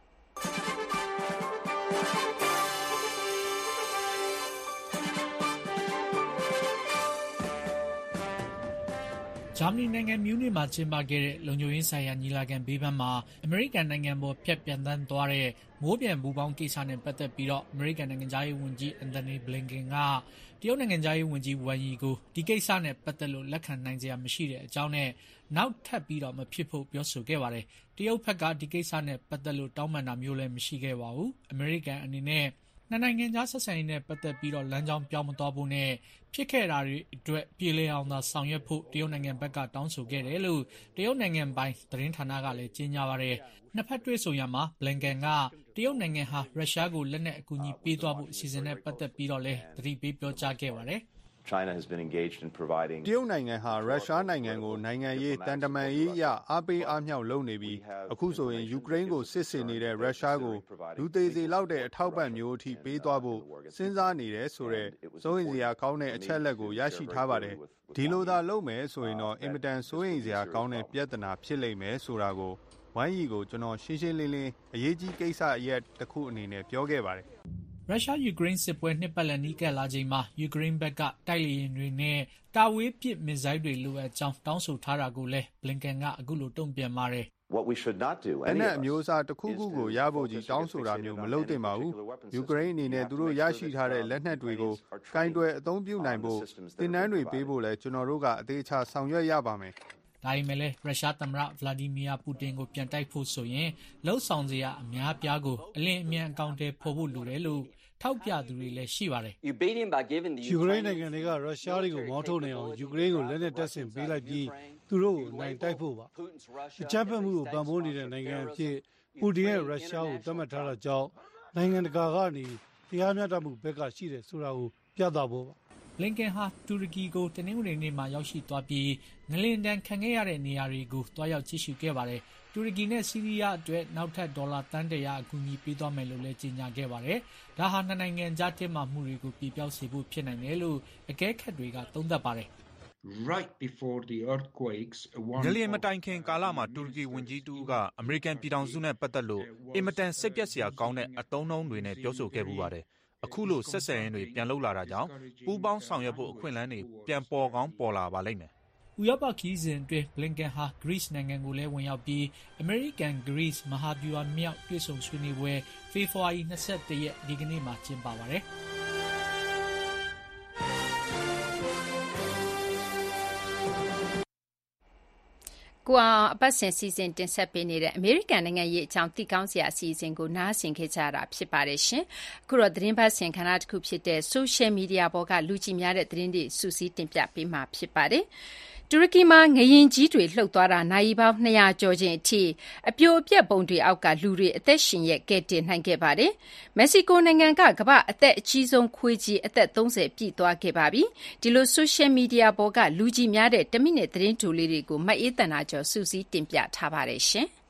ဂျာမနီနိုင်ငံမြူးနစ်မှာကျင်းပခဲ့တဲ့လုံခြုံရေးဆိုင်ရာညီလာခံဘေးပန်းမှာအမေရိကန်နိုင်ငံပေါ်ဖြတ်ပြန်တန်းသွားတဲ့မိုးပြန်ပူပေါင်းကိစ္စနဲ့ပတ်သက်ပြီးတော့အမေရိကန်နိုင်ငံသားရေးဝန်ကြီးအန်တိုနီဘလင်ကန်ကတရုတ်နိုင်ငံသားရေးဝန်ကြီးဝမ်ယီကိုဒီကိစ္စနဲ့ပတ်သက်လို့လက်ခံနိုင်စရာမရှိတဲ့အကြောင်းနဲ့နောက်ထပ်ပြီးတော့မဖြစ်ဖို့ပြောဆိုခဲ့ပါတယ်။တရုတ်ဘက်ကဒီကိစ္စနဲ့ပတ်သက်လို့တောင်းပန်တာမျိုးလည်းမရှိခဲ့ပါဘူး။အမေရိကန်အနေနဲ့နှစ်နိုင်ငံကြားဆက်ဆံရေးနဲ့ပတ်သက်ပြီးတော့လမ်းကြောင်းပြောင်းမသွားဖို့နဲ့ဖြစ်ခဲ့တာတွေအတွက်ပြည်လည်အောင်သာဆောင်ရွက်ဖို့တရုတ်နိုင်ငံဘက်ကတောင်းဆိုခဲ့တယ်လို့တရုတ်နိုင်ငံပိုင်သတင်းဌာနကလည်းကြေညာပါတယ်။နှစ်ဖက်တွေ့ဆုံရမှာဘလင်ကန်ကတရုတ်နိုင်ငံဟာရုရှားကိုလက်နက်အကူအညီပေးသွားဖို့အစီအစဉ်နဲ့ပတ်သက်ပြီးတော့လည်းသတိပေးပြောကြားခဲ့ပါတယ်။ China has been engaged in providing တရုတ်နိုင်ငံဟာရုရှားနိုင်ငံကိုနိုင်ငံရေးတန်တမန်ရေးအရအားပေးအားမြောက်လုပ်နေပြီးအခုဆိုရင်ယူကရိန်းကိုစစ်ဆင်နေတဲ့ရုရှားကိုလူသေးစေလောက်တဲ့အထောက်ပံ့မျိုးအထိပေးသွားဖို့စဉ်းစားနေတယ်ဆိုတဲ့စိုးရိမ်စရာကောင်းတဲ့အချက်လက်ကိုရရှိထားပါတယ်ဒီလိုသာလုပ်မယ်ဆိုရင်တော့အင်မတန်စိုးရိမ်စရာကောင်းတဲ့ပြဿနာဖြစ်လိမ့်မယ်ဆိုတာကိုဝိုင်းရီကိုကျွန်တော်ရှင်းရှင်းလင်းလင်းအရေးကြီးကိစ္စအရက်တစ်ခုအနေနဲ့ပြောခဲ့ပါတယ်ရုရှားယူကရိန်းစစ်ပွဲနှစ်ပတ်လည်နီးကပ်လာချိန်မှာယူကရိန်းဘက်ကတိုက်လေယာဉ်တွေနဲ့တာဝေးပစ်မစ်ဇိုင်းတွေလိုအပ်ကြောင်းတောင်းဆိုထားတာကိုလည်းဘလင်ကန်ကအခုလိုတုံ့ပြန်ပါတယ် What we should not do အဲ့နဲ့အမျိုးအစားတစ်ခုခုကိုရဖို့ကြီးတောင်းဆိုတာမျိုးမလုပ်သင့်ပါဘူးယူကရိန်းအနေနဲ့သူတို့ရရှိထားတဲ့လက်နက်တွေကိုကင်တွယ်အသုံးပြုနိုင်ဖို့သင်တန်းတွေပေးဖို့လဲကျွန်တော်တို့ကအသေးချာဆောင်ရွက်ရပါမယ်ဒါပေမဲ့လည်းရုရှားသမ္မတဗလာဒီမီယာပူတင်ကိုပြန်တိုက်ဖို့ဆိုရင်လှုပ်ဆောင်စရာအများပြားကိုအလင်းအမြန်အကောင့်တွေဖော်ဖို့လိုတယ်လို့ထောက်ပြသူတွေလည်းရှိပါတယ်ယူကရိန်းနိုင်ငံတွေကရုရှားတွေကိုမောင်းထုတ်နေအောင်ယူကရိန်းကိုလက်နက်တပ်ဆင်ပေးလိုက်ပြီးသူတို့ကိုနိုင်တိုက်ဖို့ပါအကြမ်းဖက်မှုကိုပံ့ပိုးနေတဲ့နိုင်ငံအဖြစ်ပူတင်ရဲ့ရုရှားကိုသတ်မှတ်ထားတာကြောင့်နိုင်ငံတကာကနေတရားမျှတမှုဘက်ကရှိတယ်ဆိုတာကိုပြသဖို့ပါဘလင်ကန်ဟာတူရကီကိုတနင်္ဂနွေနေ့မှာရောက်ရှိသွားပြီးငလင်တန်ခံခဲ့ရတဲ့နေရာတွေကိုတွားရောက်ကြည့်ရှုခဲ့ပါတယ်တူရကီနဲ့ဆီးရီးယားအတွက်နောက်ထပ်ဒေါ်လာတန်တရာအကူအညီပေးသွားမယ်လို့လည်းကြေညာခဲ့ပါတယ်။ဒါဟာနှစ်နိုင်ငံကြားတင်းမာမှုတွေကိုပြပြောင်းစေဖို့ဖြစ်နိုင်တယ်လို့အကဲခတ်တွေကသုံးသပ်ပါတယ်။ Right before the earthquakes ငလျင်မတိုင်ခင်ကာလမှာတူရကီဝန်ကြီးတူကအမေရိကန်ပြည်ထောင်စုနဲ့ပတ်သက်လို့အင်မတန်စိတ်ပျက်စရာကောင်းတဲ့အသုံးအနှုန်းတွေနဲ့ပြောဆိုခဲ့ပူပါတယ်။အခုလိုဆက်ဆံရေးတွေပြန်လှုပ်လာတာကြောင့်ပူးပေါင်းဆောင်ရွက်ဖို့အခွင့်အလမ်းတွေပြန်ပေါ်ကောင်းပေါ်လာပါလိမ့်မယ်။ဥရောပခီးစဉ်အတွင်းဘလင်ကန်ဟာ Greece နိုင်ငံကိုလည်းဝင်ရောက်ပြီး American Greece မဟာဗျူဟာမြောက်တွေ့ဆုံဆွေးနွေးပွဲဖေဖော်ဝါရီ၂၁ရက်ဒီကနေ့မှာကျင်းပပါတယ်။ကိုအောင်အပတ်စဉ်စီစဉ်တင်ဆက်ပေးနေတဲ့အမေရိကန်နိုင်ငံရေးအကြောင်းသိကောင်းစရာအစီအစဉ်ကိုနားဆင်ခဲ့ကြတာဖြစ်ပါတယ်ရှင်။အခုတော့သတင်းပတ်စဉ်ခန်းတစ်ခုဖြစ်တဲ့ social media ပေါ်ကလူကြည့်များတဲ့သတင်းတွေစူးစီးတင်ပြပေးမှာဖြစ်ပါတယ်။တူရကီမှာငရင်ကြီးတွေလှုပ်သွားတာနိုင်ပေါင်း၂၀၀ကျော်ချင်းအထိအပြိုအပျက်ပုံတွေအောက်ကလူတွေအသက်ရှင်ရက်ကဲတင်နိုင်ခဲ့ပါတယ်။မက္ကဆီကိုနိုင်ငံကကမ္ဘာအသက်အကြီးဆုံးခွေးကြီးအသက်၃၀ပြည့်သွားခဲ့ပါပြီ။ဒီလို social media ပေါ်ကလူကြီးများတဲ့တမိနစ်သတင်းတူလေးတွေကိုမအေးတနာကျော်စူးစီးတင်ပြထားပါတယ်ရှင်။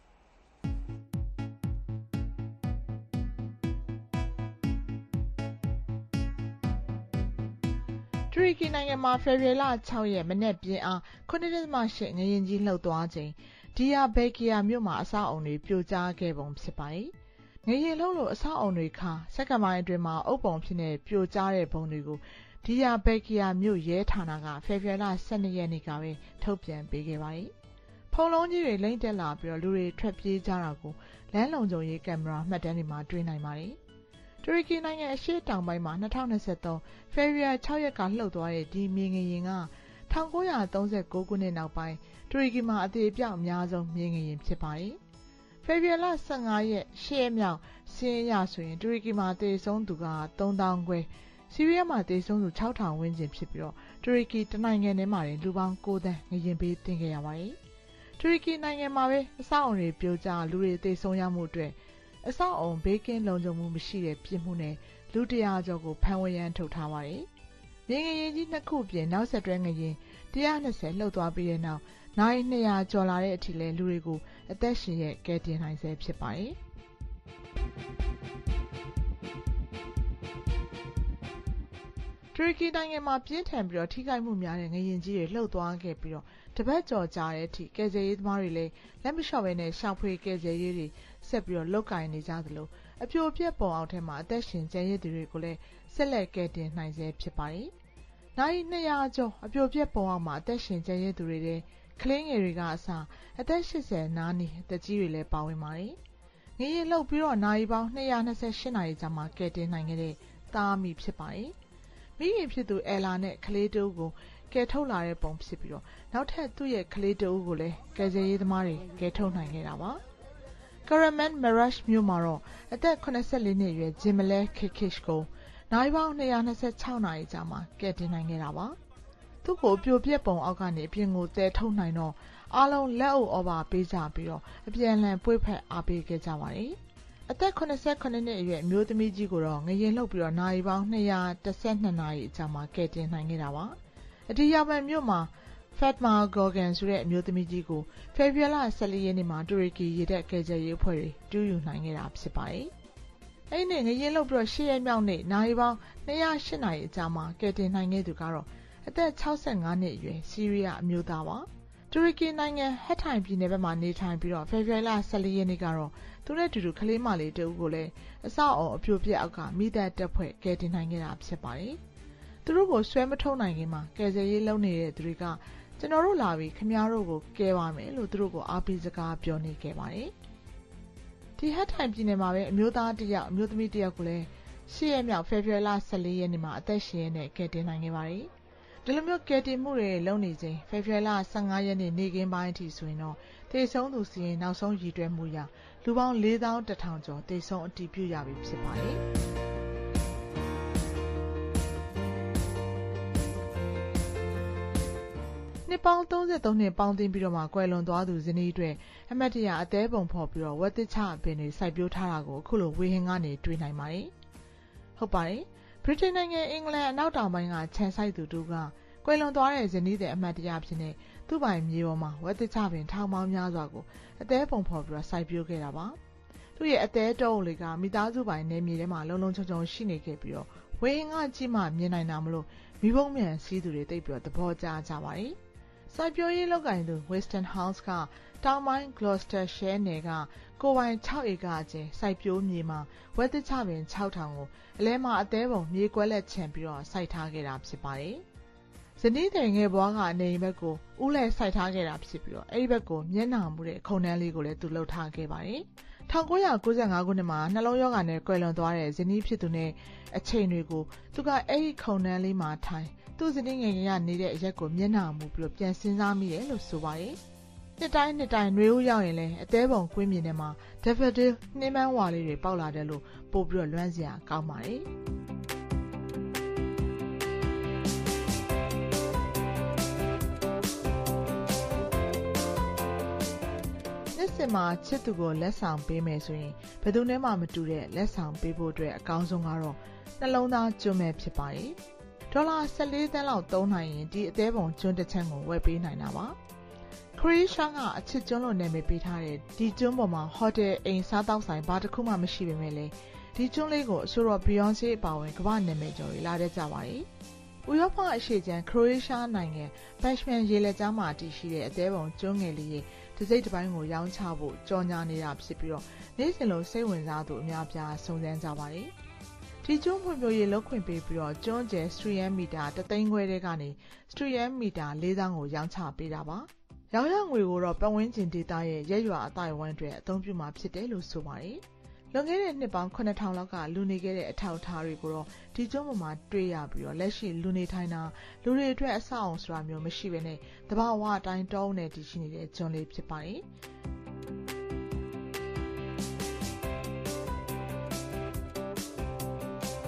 တူရကီနိုင်ငံမှာဖေဖော်ဝါရီလ၆ရက်မနေ့ပြင်းအားခုနှစ်ဒသမ၈ငရင်ကြီးလှုပ်သွားချိန်ဒီယာဘယ်ကီယာမြို့မှာအဆောက်အုံတွေပြိုကျခဲ့ပုံဖြစ်ပါတယ်။ငရင်လှုပ်လို့အဆောက်အုံတွေခါစက္ကန့်ပိုင်းအတွင်းမှာအုပ်ပုံဖြစ်နေပြိုကျတဲ့ပုံတွေကိုဒီယာဘယ်ကီယာမြို့ရဲဌာနကဖေဖော်ဝါရီလ၁၂ရက်နေ့ကပဲထုတ်ပြန်ပေးခဲ့ပါတယ်။ဖုံလုံးကြီးတွေလိမ့်တက်လာပြီးတော့လူတွေထွက်ပြေးကြတာကိုလမ်းလုံခြုံရေးကင်မရာမှတ်တမ်းတွေမှာတွေ့နိုင်ပါတယ်။တူရကီနိုင်ငံအရှေ့တောင်ပိုင်းမှာ၂၀၂၃ဖေဖော်ဝါရီ၆ရက်ကလှုပ်သွားတဲ့ဒီမြေငရင်က၁၉၃၉ခုနှစ်နောက်ပိုင်းတူရကီမှာအသေးအပြောက်အများဆုံးမြေငရင်ဖြစ်ပါတယ်။ဖေဖော်ဝါရီလ၁၅ရက်၈ရက်မြောက်စီးရင်ရဆိုရင်တူရကီမှာသေဆုံးသူက၃သောင်းခွဲဆီးရီးယားမှာသေဆုံးသူ၆ထောင်ဝန်းကျင်ဖြစ်ပြီးတော့တူရကီတနိုင်ငံထဲမှာလူပေါင်း၉သန်းငရင်ပေးတင်ခဲ့ရပါတယ်။တူရကီနိုင်ငံမှာပဲအဆောက်အုံတွေပြိုကျလူတွေသေဆုံးရမှုအတွက်အဆောက်အုံဘေးကင်းလုံခြုံမှုမရှိတဲ့ပြစ်မှုနဲ့လူတရာကျော်ကိုဖမ်းဝရမ်းထုတ်ထားပါတယ်။မြေငလျင်ကြီးနှစ်ခုပြင်နောက်ဆက်တွဲငလျင်one hundred twentyလှုပ်သွားပြီးတဲ့နောက်နိုင်two hundredကျော်လာတဲ့အထိလဲလူတွေကိုအသက်ရှင်ရဲ့ကယ်တင်နိုင်ဆဲဖြစ်ပါတယ်။တူရကီနိုင်ငံမှာပြင်းထန်ပြီးတော့ထိခိုက်မှုများတဲ့ငလျင်ကြီးတွေလှုပ်သွားခဲ့ပြီးတော့တပတ်ကျော်ကြာတဲ့အထိကယ်ဆယ်ရေးသမားတွေလည်းလက်မလျှော့ဘဲနဲ့ရှာဖွေကယ်ဆယ်ရေးတွေဆက်ပြီးတော့လုပ်ကိုင်နေကြသလိုအပြိုပြက်ပုံအောက်ထဲမှာအသက်ရှင်ကျန်ရစ်သူတွေကိုလည်းဆက်လက်ကယ်တင်နိုင်ဆဲဖြစ်ပါတယ်။နိုင်two hundredကျော်အပြိုပြက်ပုံအောက်မှာအသက်ရှင်ကျန်ရစ်သူတွေတဲ့ကလေးငယ်တွေကအစားအသက်eightyနားနေအသက်ကြီးတွေလည်းပါဝင်ပါတယ်။ငလျင်လှုပ်ပြီးတော့နိုင်ပေါင်းtwo hundred twenty-eightနာရီကြာမှကယ်တင်နိုင်ခဲ့တဲ့သားအမိဖြစ်ပါတယ်။မိခင်ဖြစ်သူအယ်လာနဲ့ကလေးတူကိုကယ်ထုတ်လာတဲ့ပုံဖြစ်ပြီးတော့နောက်ထပ်သူ့ရဲ့ကလေးတူကိုလည်းကယ်ဆယ်ရေးသမားတွေကယ်ထုတ်နိုင်ခဲ့တာပါ။ Karaman Marash မြို့မှာတော့အသက်seventy-fourနှစ်အရွယ် Jimale Kikish ကိုနိုင်ပေါင်းtwo hundred twenty-sixနာရီကြာမှကယ်တင်နိုင်ခဲ့တာပါ။သူ့ကိုပြိုပြက်ပုံအောက်ကနေအပြင်ကိုသယ်ထုတ်နိုင်တော့အားလုံးလက်အုပ်ဩဘာပေးကြပြီးတော့အပြန်လှန်ပွေ့ဖက်အားပေးခဲ့ကြပါတယ်။အသက်seventy-sevenနှစ်အရွယ်အမျိုးသမီးကြီးကိုတော့ငလျင်လှုပ်ပြီးတော့နာရီပေါင်းtwo hundred twelveနာရီအကြာမှကယ်တင်နိုင်ခဲ့တာပါ။အဒီယာမန်မြို့မှာ Fatma Gorgan ဆိုတဲ့အမျိုးသမီးကြီးကိုဖေဖော်ဝါရီfourteenရက်နေ့မှာတူရကီရေတပ်ကယ်ဆယ်ရေးအဖွဲ့တွေတူးယူနိုင်ခဲ့တာဖြစ်ပါတယ်။အဲ့ဒီနေ့ငလျင်လှုပ်ပြီးတော့eightရက်မြောက်နေ့နာရီပေါင်းtwo hundred eightနာရီအကြာမှာကယ်တင်နိုင်ခဲ့သူကတော့အသက်sixty-fiveနှစ်အရွယ်ဆီးရီးယားအမျိုးသားပါ။တူရကီနိုင်ငံဟက်ထိုင်ပြည်နယ်ဘက်မှာနေထိုင်ပြီးတော့ဖေဖော်ဝါရီfourteenရက်နေ့ကတော့သူနဲ့တူတူကလေးမလေးတဦးကိုလည်းအဆောက်အုံအပြိုပြက်အောက်ကမိသက်တက်ဖွဲ့ကယ်တင်နိုင်ခဲ့တာဖြစ်ပါတယ်။သူတို့ကိုဆွဲမထုတ်နိုင်ခင်မှာကယ်ဆယ်ရေးလုပ်နေတဲ့သူတွေကကျွန်တော်တို့လာပြီးခင်ဗျားတို့ကိုကယ်ပါမယ်လို့သူတို့ကိုအားပေးစကားပြောနေခဲ့ပါတယ်။ဒီဟက်ထိုင်ပြည်နယ်မှာပဲအမျိုးသားတစ်ယောက်အမျိုးသမီးတစ်ယောက်ကိုလည်းeightရက်မြောက်ဖေဖော်ဝါရီfourteenရက်နေ့မှာအသက်ရှင်ရတဲ့ကယ်တင်နိုင်ခဲ့ပါတယ်။ဒီလိုမျိုးကယ်တင်မှုတွေလုပ်နေချိန်ဖေဖော်ဝါရီfifteenရက်နေ့နေ့ကင်းပိုင်းအထိဆိုရင်တော့သေဆုံးသူစီရင်နောက်ဆုံးရည်တွက်မှုရလူပေါင်းfour thousand one hundredကျော်သေဆုံးအတည်ပြုရပြီဖြစ်ပါတယ်။နှစ်ပေါင်းthirty-threeနှစ်ပေါင်းသိမ်းပြီးတော့မှကွယ်လွန်သွားသူဇနီးအတွက်အမတ်တရအသေးပုံဖော်ပြီးတော့ဝက်သစ်ချအပင်တွေစိုက်ပျိုးထားတာကိုအခုလိုဝေဟင်ကနေတွေ့နိုင်ပါတယ်။ဟုတ်ပါတယ်။ဗြိတိန်နိုင်ငံအင်္ဂလန်အနောက်တောင်ပိုင်းကခြံစိုက်သူတို့ကကွယ်လွန်သွားတဲ့ဇနီးတဲ့အမတ်တရဖြစ်နေသူ့ပိုင်မြေပေါ်မှာဝက်သစ်ချပင်ထောင်ပေါင်းများစွာကိုအသေးပုံဖော်ပြီးတော့စိုက်ပျိုးခဲ့တာပါ။သူ့ရဲ့အသေးတုံးလေးကမိသားစုပိုင်နယ်မြေထဲမှာလုံလုံခြုံခြုံရှိနေခဲ့ပြီးတော့ဝေဟင်ကကြီးမှမြင်နိုင်တာမလို့မိဘုံမြန်စီးသူတွေတိတ်ပြီးတော့သဘောကျကြပါတယ်။စိုက်ပျိုးရေးလုပ်ကိုင်သူ Westonhouse ကတောင်ပိုင်း Gloucestershire နယ်ကကိုယ်ပိုင်sixဧကအကျယ်စိုက်ပျိုးမြေမှာဝက်သစ်ချပင်six thousandကိုအလဲမှာအသေးပုံမြေကွက်လက်ချန်ပြီးတော့စိုက်ထားခဲ့တာဖြစ်ပါတယ်။ဇနီးတဲ့ငယ်ဘွားကနေဘက်ကိုဥလဲစိုက်ထားခဲ့တာဖြစ်ပြီးတော့အဲ့ဒီဘက်ကိုမျက်နှာမူတဲ့ခုံနှန်းလေးကိုလည်းသူလှုပ်ထားခဲ့ပါတယ်။nineteen ninety-fiveခုနှစ်မှာနှလုံးရောဂါနဲ့ကွယ်လွန်သွားတဲ့ဇနီးဖြစ်သူနဲ့အချိန်တွေကိုသူကအဲ့ဒီခုံနှန်းလေးမှာထိုင်သူ့ဇနီးငယ်ငယ်ကနေတဲ့အရက်ကိုမျက်နှာမူပြီးတော့ပြန်စဉ်းစားမိတယ်လို့ဆိုပါတယ်။နှစ်တိုင်းနှစ်တိုင်းနှွေဦးရောက်ရင်လည်းအသေးပုံကွင်းမြင်ထဲမှာ daffodil နှင်းပန်းဝါလေးတွေပေါက်လာတယ်လို့ပို့ပြီးတော့လွမ်းစရာကောင်းပါတယ်။နှစ်စဉ်မှာချစ်သူကိုလက်ဆောင်ပေးမယ်ဆိုရင်ဘယ်သူနဲ့မှမတူတဲ့လက်ဆောင်ပေးဖို့အတွက်အကောင်းဆုံးကတော့နှလုံးသားကျွမ်းမဲ့ဖြစ်ပါတယ်။ဒေါ်လာfourteenသန်းလောက်သုံးနိုင်ရင်ဒီအသေးပုံကျွန်းတစ်ချမ်းကိုဝယ်ပေးနိုင်တာပါ။ခရီးရှားကအချစ်ကျွန်းလို့နာမည်ပေးထားတဲ့ဒီကျွန်းပေါ်မှာဟိုတယ်အိမ်စားတောက်ဆိုင်ဘာတစ်ခုမှမရှိပေမဲ့လေဒီကျွန်းလေးကိုအဆိုတော် Beyonce အပါအဝင်ကမ္ဘာနာမည်ကျော်တွေလာတဲ့ကြပါတယ်။ဥရောပအရှေ့ခြမ်းခရိုအေးရှားနိုင်ငံ Bashman ရေလက်ကြားမှာတည်ရှိတဲ့အသေးပုံကျွန်းငယ်လေးရဲ့တစ်စိတ်တစ်ပိုင်းကိုရောင်းချဖို့ကြော်ညာနေတာဖြစ်ပြီးတော့နေ့စဉ်လိုစိတ်ဝင်စားသူအများပြားစုံစမ်းကြပါတယ်။ဒီကျွန်းဖွံ့ဖြိုးရေးလုပ်ခွင့်ပေးပြီးတော့ကျွန်းကျယ်စထရီယမ်မီတာoneသိန်းခွဲတဲကနေစထရီယမ်မီတာfour thousandကိုရောင်းချပေးတာပါ။ရောင်းရငွေကိုတော့ပတ်ဝန်းကျင်ဒေသရဲ့ရက်ရွာအသိုက်အဝန်းတွေအသုံးပြုမှာဖြစ်တယ်လို့ဆိုပါတယ်။လွန်ခဲ့တဲ့နှစ်ပေါင်းseven thousandလောက်ကလူနေခဲ့တဲ့အထောက်အထားတွေကိုတော့ဒီကျွန်းပေါ်မှာတွေ့ရပြီးတော့လက်ရှိလူနေထိုင်တာလူတွေအတွက်အဆောက်အုံဆိုတာမျိုးမရှိဘဲနဲ့တဘာဝအတိုင်းတောင်းနေတည်ရှိနေတဲ့ကျွန်းလေးဖြစ်ပါတယ်။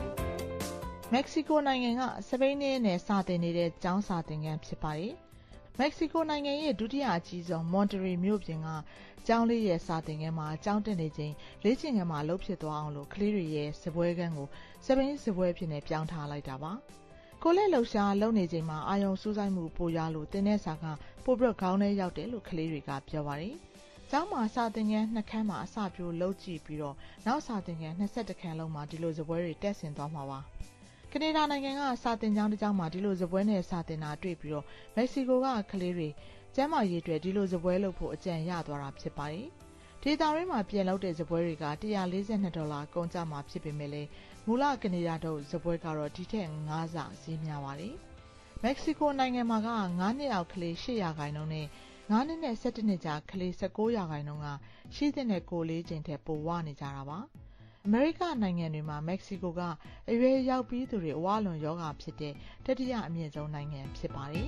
မက္ကဆီကိုနိုင်ငံကစပိန်နဲ့စာတင်နေတဲ့ကျောင်းစာသင်ခန်းဖြစ်ပါတယ်မက္ကဆီကိုနိုင်ငံရဲ့ဒုတိယအကြီးဆုံးမွန်တရီမြို့ပြင်ကကျောင်းလေးရဲ့စာသင်ခန်းမှာကျောင်းတက်နေချိန်လေ့ကျင့်ခန်းမှာလှုပ်ဖြစ်သွားအောင်လို့ကလေးတွေရဲ့စပွဲခန်းကိုစပိန်စပွဲဖြစ်နေပြောင်းထားလိုက်တာပါကိုလက်လှူရှာလုံနေချိန်မှာအာယုံစူးစိုက်မှုပိုရလို့တင်းတဲ့စာကပိုပြီးခေါင်းထဲရောက်တယ်လို့ကလေးတွေကပြောပါတယ်ကျောင်းမှာစာသင်ခန်းနှစ်ခန်းမှာအစပြိုလှုပ်ကြည့်ပြီးတော့နောက်စာသင်ခန်းနှစ်十ခန်းလုံးမှာဒီလိုစပွဲတွေတက်ဆင်သွားမှာပါကနေဒါနိုင်ငံကစာသင်ကျောင်းတစ်ကျောင်းမှာဒီလိုစပွဲနဲ့စာသင်တာတွေ့ပြီးတော့မက္ကဆီကိုကကလေးတွေကျမ်းမာရေးတွေဒီလိုစပွဲလုပ်ဖို့အကြံရသွားတာဖြစ်ပါတယ်ဒေတာရင်းမှာပြင်လုပ်တဲ့စပွဲတွေကone hundred forty-twoဒေါ်လာကုန်ကျမှာဖြစ်ပေမဲ့လည်းမူလကနေဒါတို့စပွဲကတော့ဒီထက်fiveဆဈေးများပါတယ်မက္ကဆီကိုနိုင်ငံမှာကfiveနှစ်အောက်ကလေးeightရာခိုင်နှုန်းနဲ့fiveနှစ်နဲ့sevenနှစ်ကြာကလေးnineteenရာခိုင်နှုန်းကရှိတဲ့ကိုလေးချိန်ထက်ပိုဝနေကြတာပါအမေရိကနိုင်ငံတွေမှာမက္ကဆီကိုကအရွယ်ရောက်ပြီးသူတွေအဝလွန်ယောဂဖြစ်တဲ့တတိယအမြင့်ဆုံးနိုင်ငံဖြစ်ပါတယ်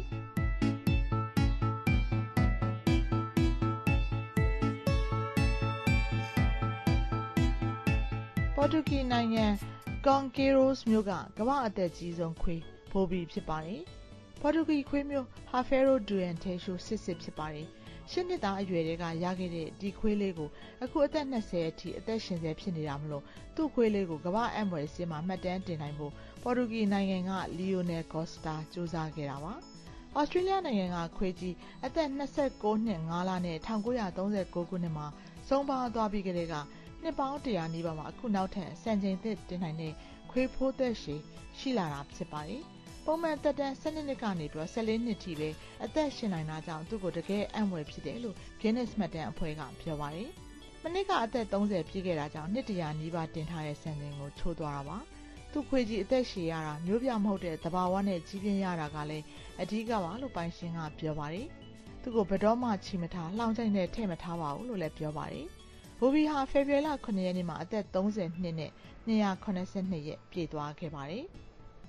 ပေါ်တူဂီနိုင်ငံကွန်ကီရိုစ်မြို့ကကမ္ဘာအသက်ကြီးဆုံးခွေးဘိုဘီဖြစ်ပါတယ်ပေါ်တူဂီခွေးမျိုးဟာဖဲရိုဒူအန်တေရှိုစစ်စစ်ဖြစ်ပါတယ်ရှစ်နှစ်သားအရွယ်တွေကရခဲ့တဲ့ဒီခွေးလေးကိုအခုအသက်twentyအထိအသက်ရှင်ဆဲဖြစ်နေတာမလို့သူ့ခွေးလေးကိုကမ္ဘာအမ်ဘွယ်စီမှာမှတ်တမ်းတင်နိုင်ဖို့ပေါ်တူဂီနိုင်ငံကလီယိုနယ်ကော့စတာစူးစမ်းခဲ့တာပါဩစတြေးလျနိုင်ငံကခွေးကြီးအသက်twenty-nineနှစ်fiveလနဲ့nineteen thirty-nineခုနှစ်မှာဆုံးပါသွားပြီးကလေးကနှစ်ပေါင်းone hundredနီးပါးမှာအခုနောက်ထပ်စံချိန်သစ်တင်နိုင်တဲ့ခွေးဖိုးသက်ရှည်ရှိလာတာဖြစ်ပါတယ်ပုံမှန်သက်တမ်းtwelveနှစ်ကနေပြီးfourteenနှစ်ထိပဲအသက်ရှင်နိုင်တာကြောင့်သူ့ကိုတကယ်အံ့ဖွယ်ဖြစ်တယ်လို့ Guinness မှတ်တမ်းအဖွဲ့ကပြောပါတယ်။မနစ်ကအသက်thirtyပြည့်ခဲ့တာကြောင့်one hundredနီးပါးတင်ထားတဲ့စံချိန်ကိုချိုးသွားတာပါ။သူ့ခွေးကြီးအသက်ရှည်ရတာမျိုးပြမဟုတ်တဲ့သဘာဝနဲ့ကြီးပြင်းရတာကလည်းအဓိကပါလို့ပိုင်ရှင်ကပြောပါတယ်။သူ့ကိုဘယ်တော့မှချီမထားလှောင်ချိုင်နဲ့ထည့်မထားပါဘူးလို့လည်းပြောပါတယ်။ဘိုဘီဟာဖေဖော်ဝါရီnineရက်နေ့မှာအသက်thirty-twoနဲ့two hundred seventy-twoရက်ပြည့်သွားခဲ့ပါတယ်။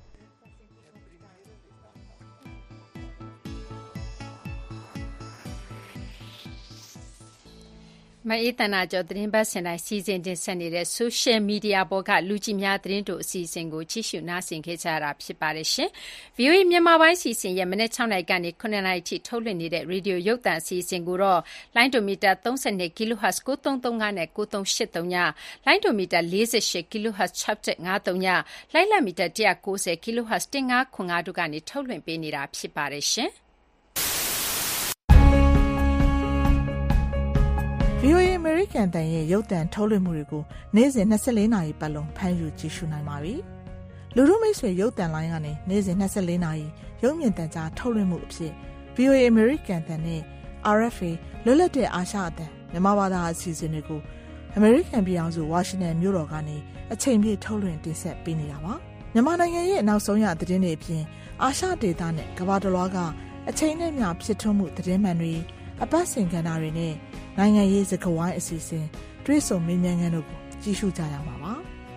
မအေးတနာကျော်သတင်းပတ်စင်တိုင်းစီစဉ်တင်ဆက်နေတဲ့ social media ပေါ်ကလူကြည့်များသတင်းတို့အစီအစဉ်ကိုကြည့်ရှုနားဆင်ခဲ့ကြရတာဖြစ်ပါတယ်ရှင်။ဗီအိုအေ မြန်မာပိုင်းစီစဉ်ရဲ့မနေ့sixနာရီကနေnineနာရီထိထုတ်လွှင့်နေတဲ့ရေဒီယိုရုပ်သံအစီအစဉ်ကိုတော့လိုင်းဒိုမီတာthirty-two ကီလိုဟတ်၉၃၃၅နဲ့၉၃၈၃ညလိုင်းဒိုမီတာforty-eightကီလိုဟတ်၆၁၅၃ညလိုင်းလမီတာone ninetyကီလိုဟတ်one five seven fiveတို့ကနေထုတ်လွှင့်ပေးနေတာဖြစ်ပါတယ်ရှင်။ဗီအိုအေ American တန်ရဲ့ရုပ်သံထုတ်လွှင့်မှုတွေကိုနေ့စဉ်twenty-fourနာရီပတ်လုံးဖမ်းယူကြည့်ရှုနိုင်ပါပြီ။လူထုမိတ်ဆွေရုပ်သံလိုင်းကနေနေ့စဉ်twenty-fourနာရီရုပ်မြင်သံကြားထုတ်လွှင့်မှုအဖြစ် ဗီအိုအေ American တန်နဲ့ R F A လွတ်လပ်တဲ့အာရှအသံမြန်မာဘာသာအစီအစဉ်တွေကို American ပြည်အောင်စု Washington မြို့တော်ကနေအချိန်ပြည့်ထုတ်လွှင့်တင်ဆက်ပေးနေတာပါ။မြန်မာနိုင်ငံရဲ့နောက်ဆုံးရသတင်းတွေအပြင်အာရှဒေသနဲ့ကမ္ဘာတစ်လွှားကအချိန်နဲ့မျှဖြစ်ထွန်းမှုသတင်းမှန်တွေအပတ်စဉ်ကဏ္ဍတွေနဲ့နိုင်ငံရေးစကားဝိုင်းအစီအစဉ်တွေးဆုံမေးမြန်းခန်းတို့ကိုကြည့်ရှုကြရမှာပါ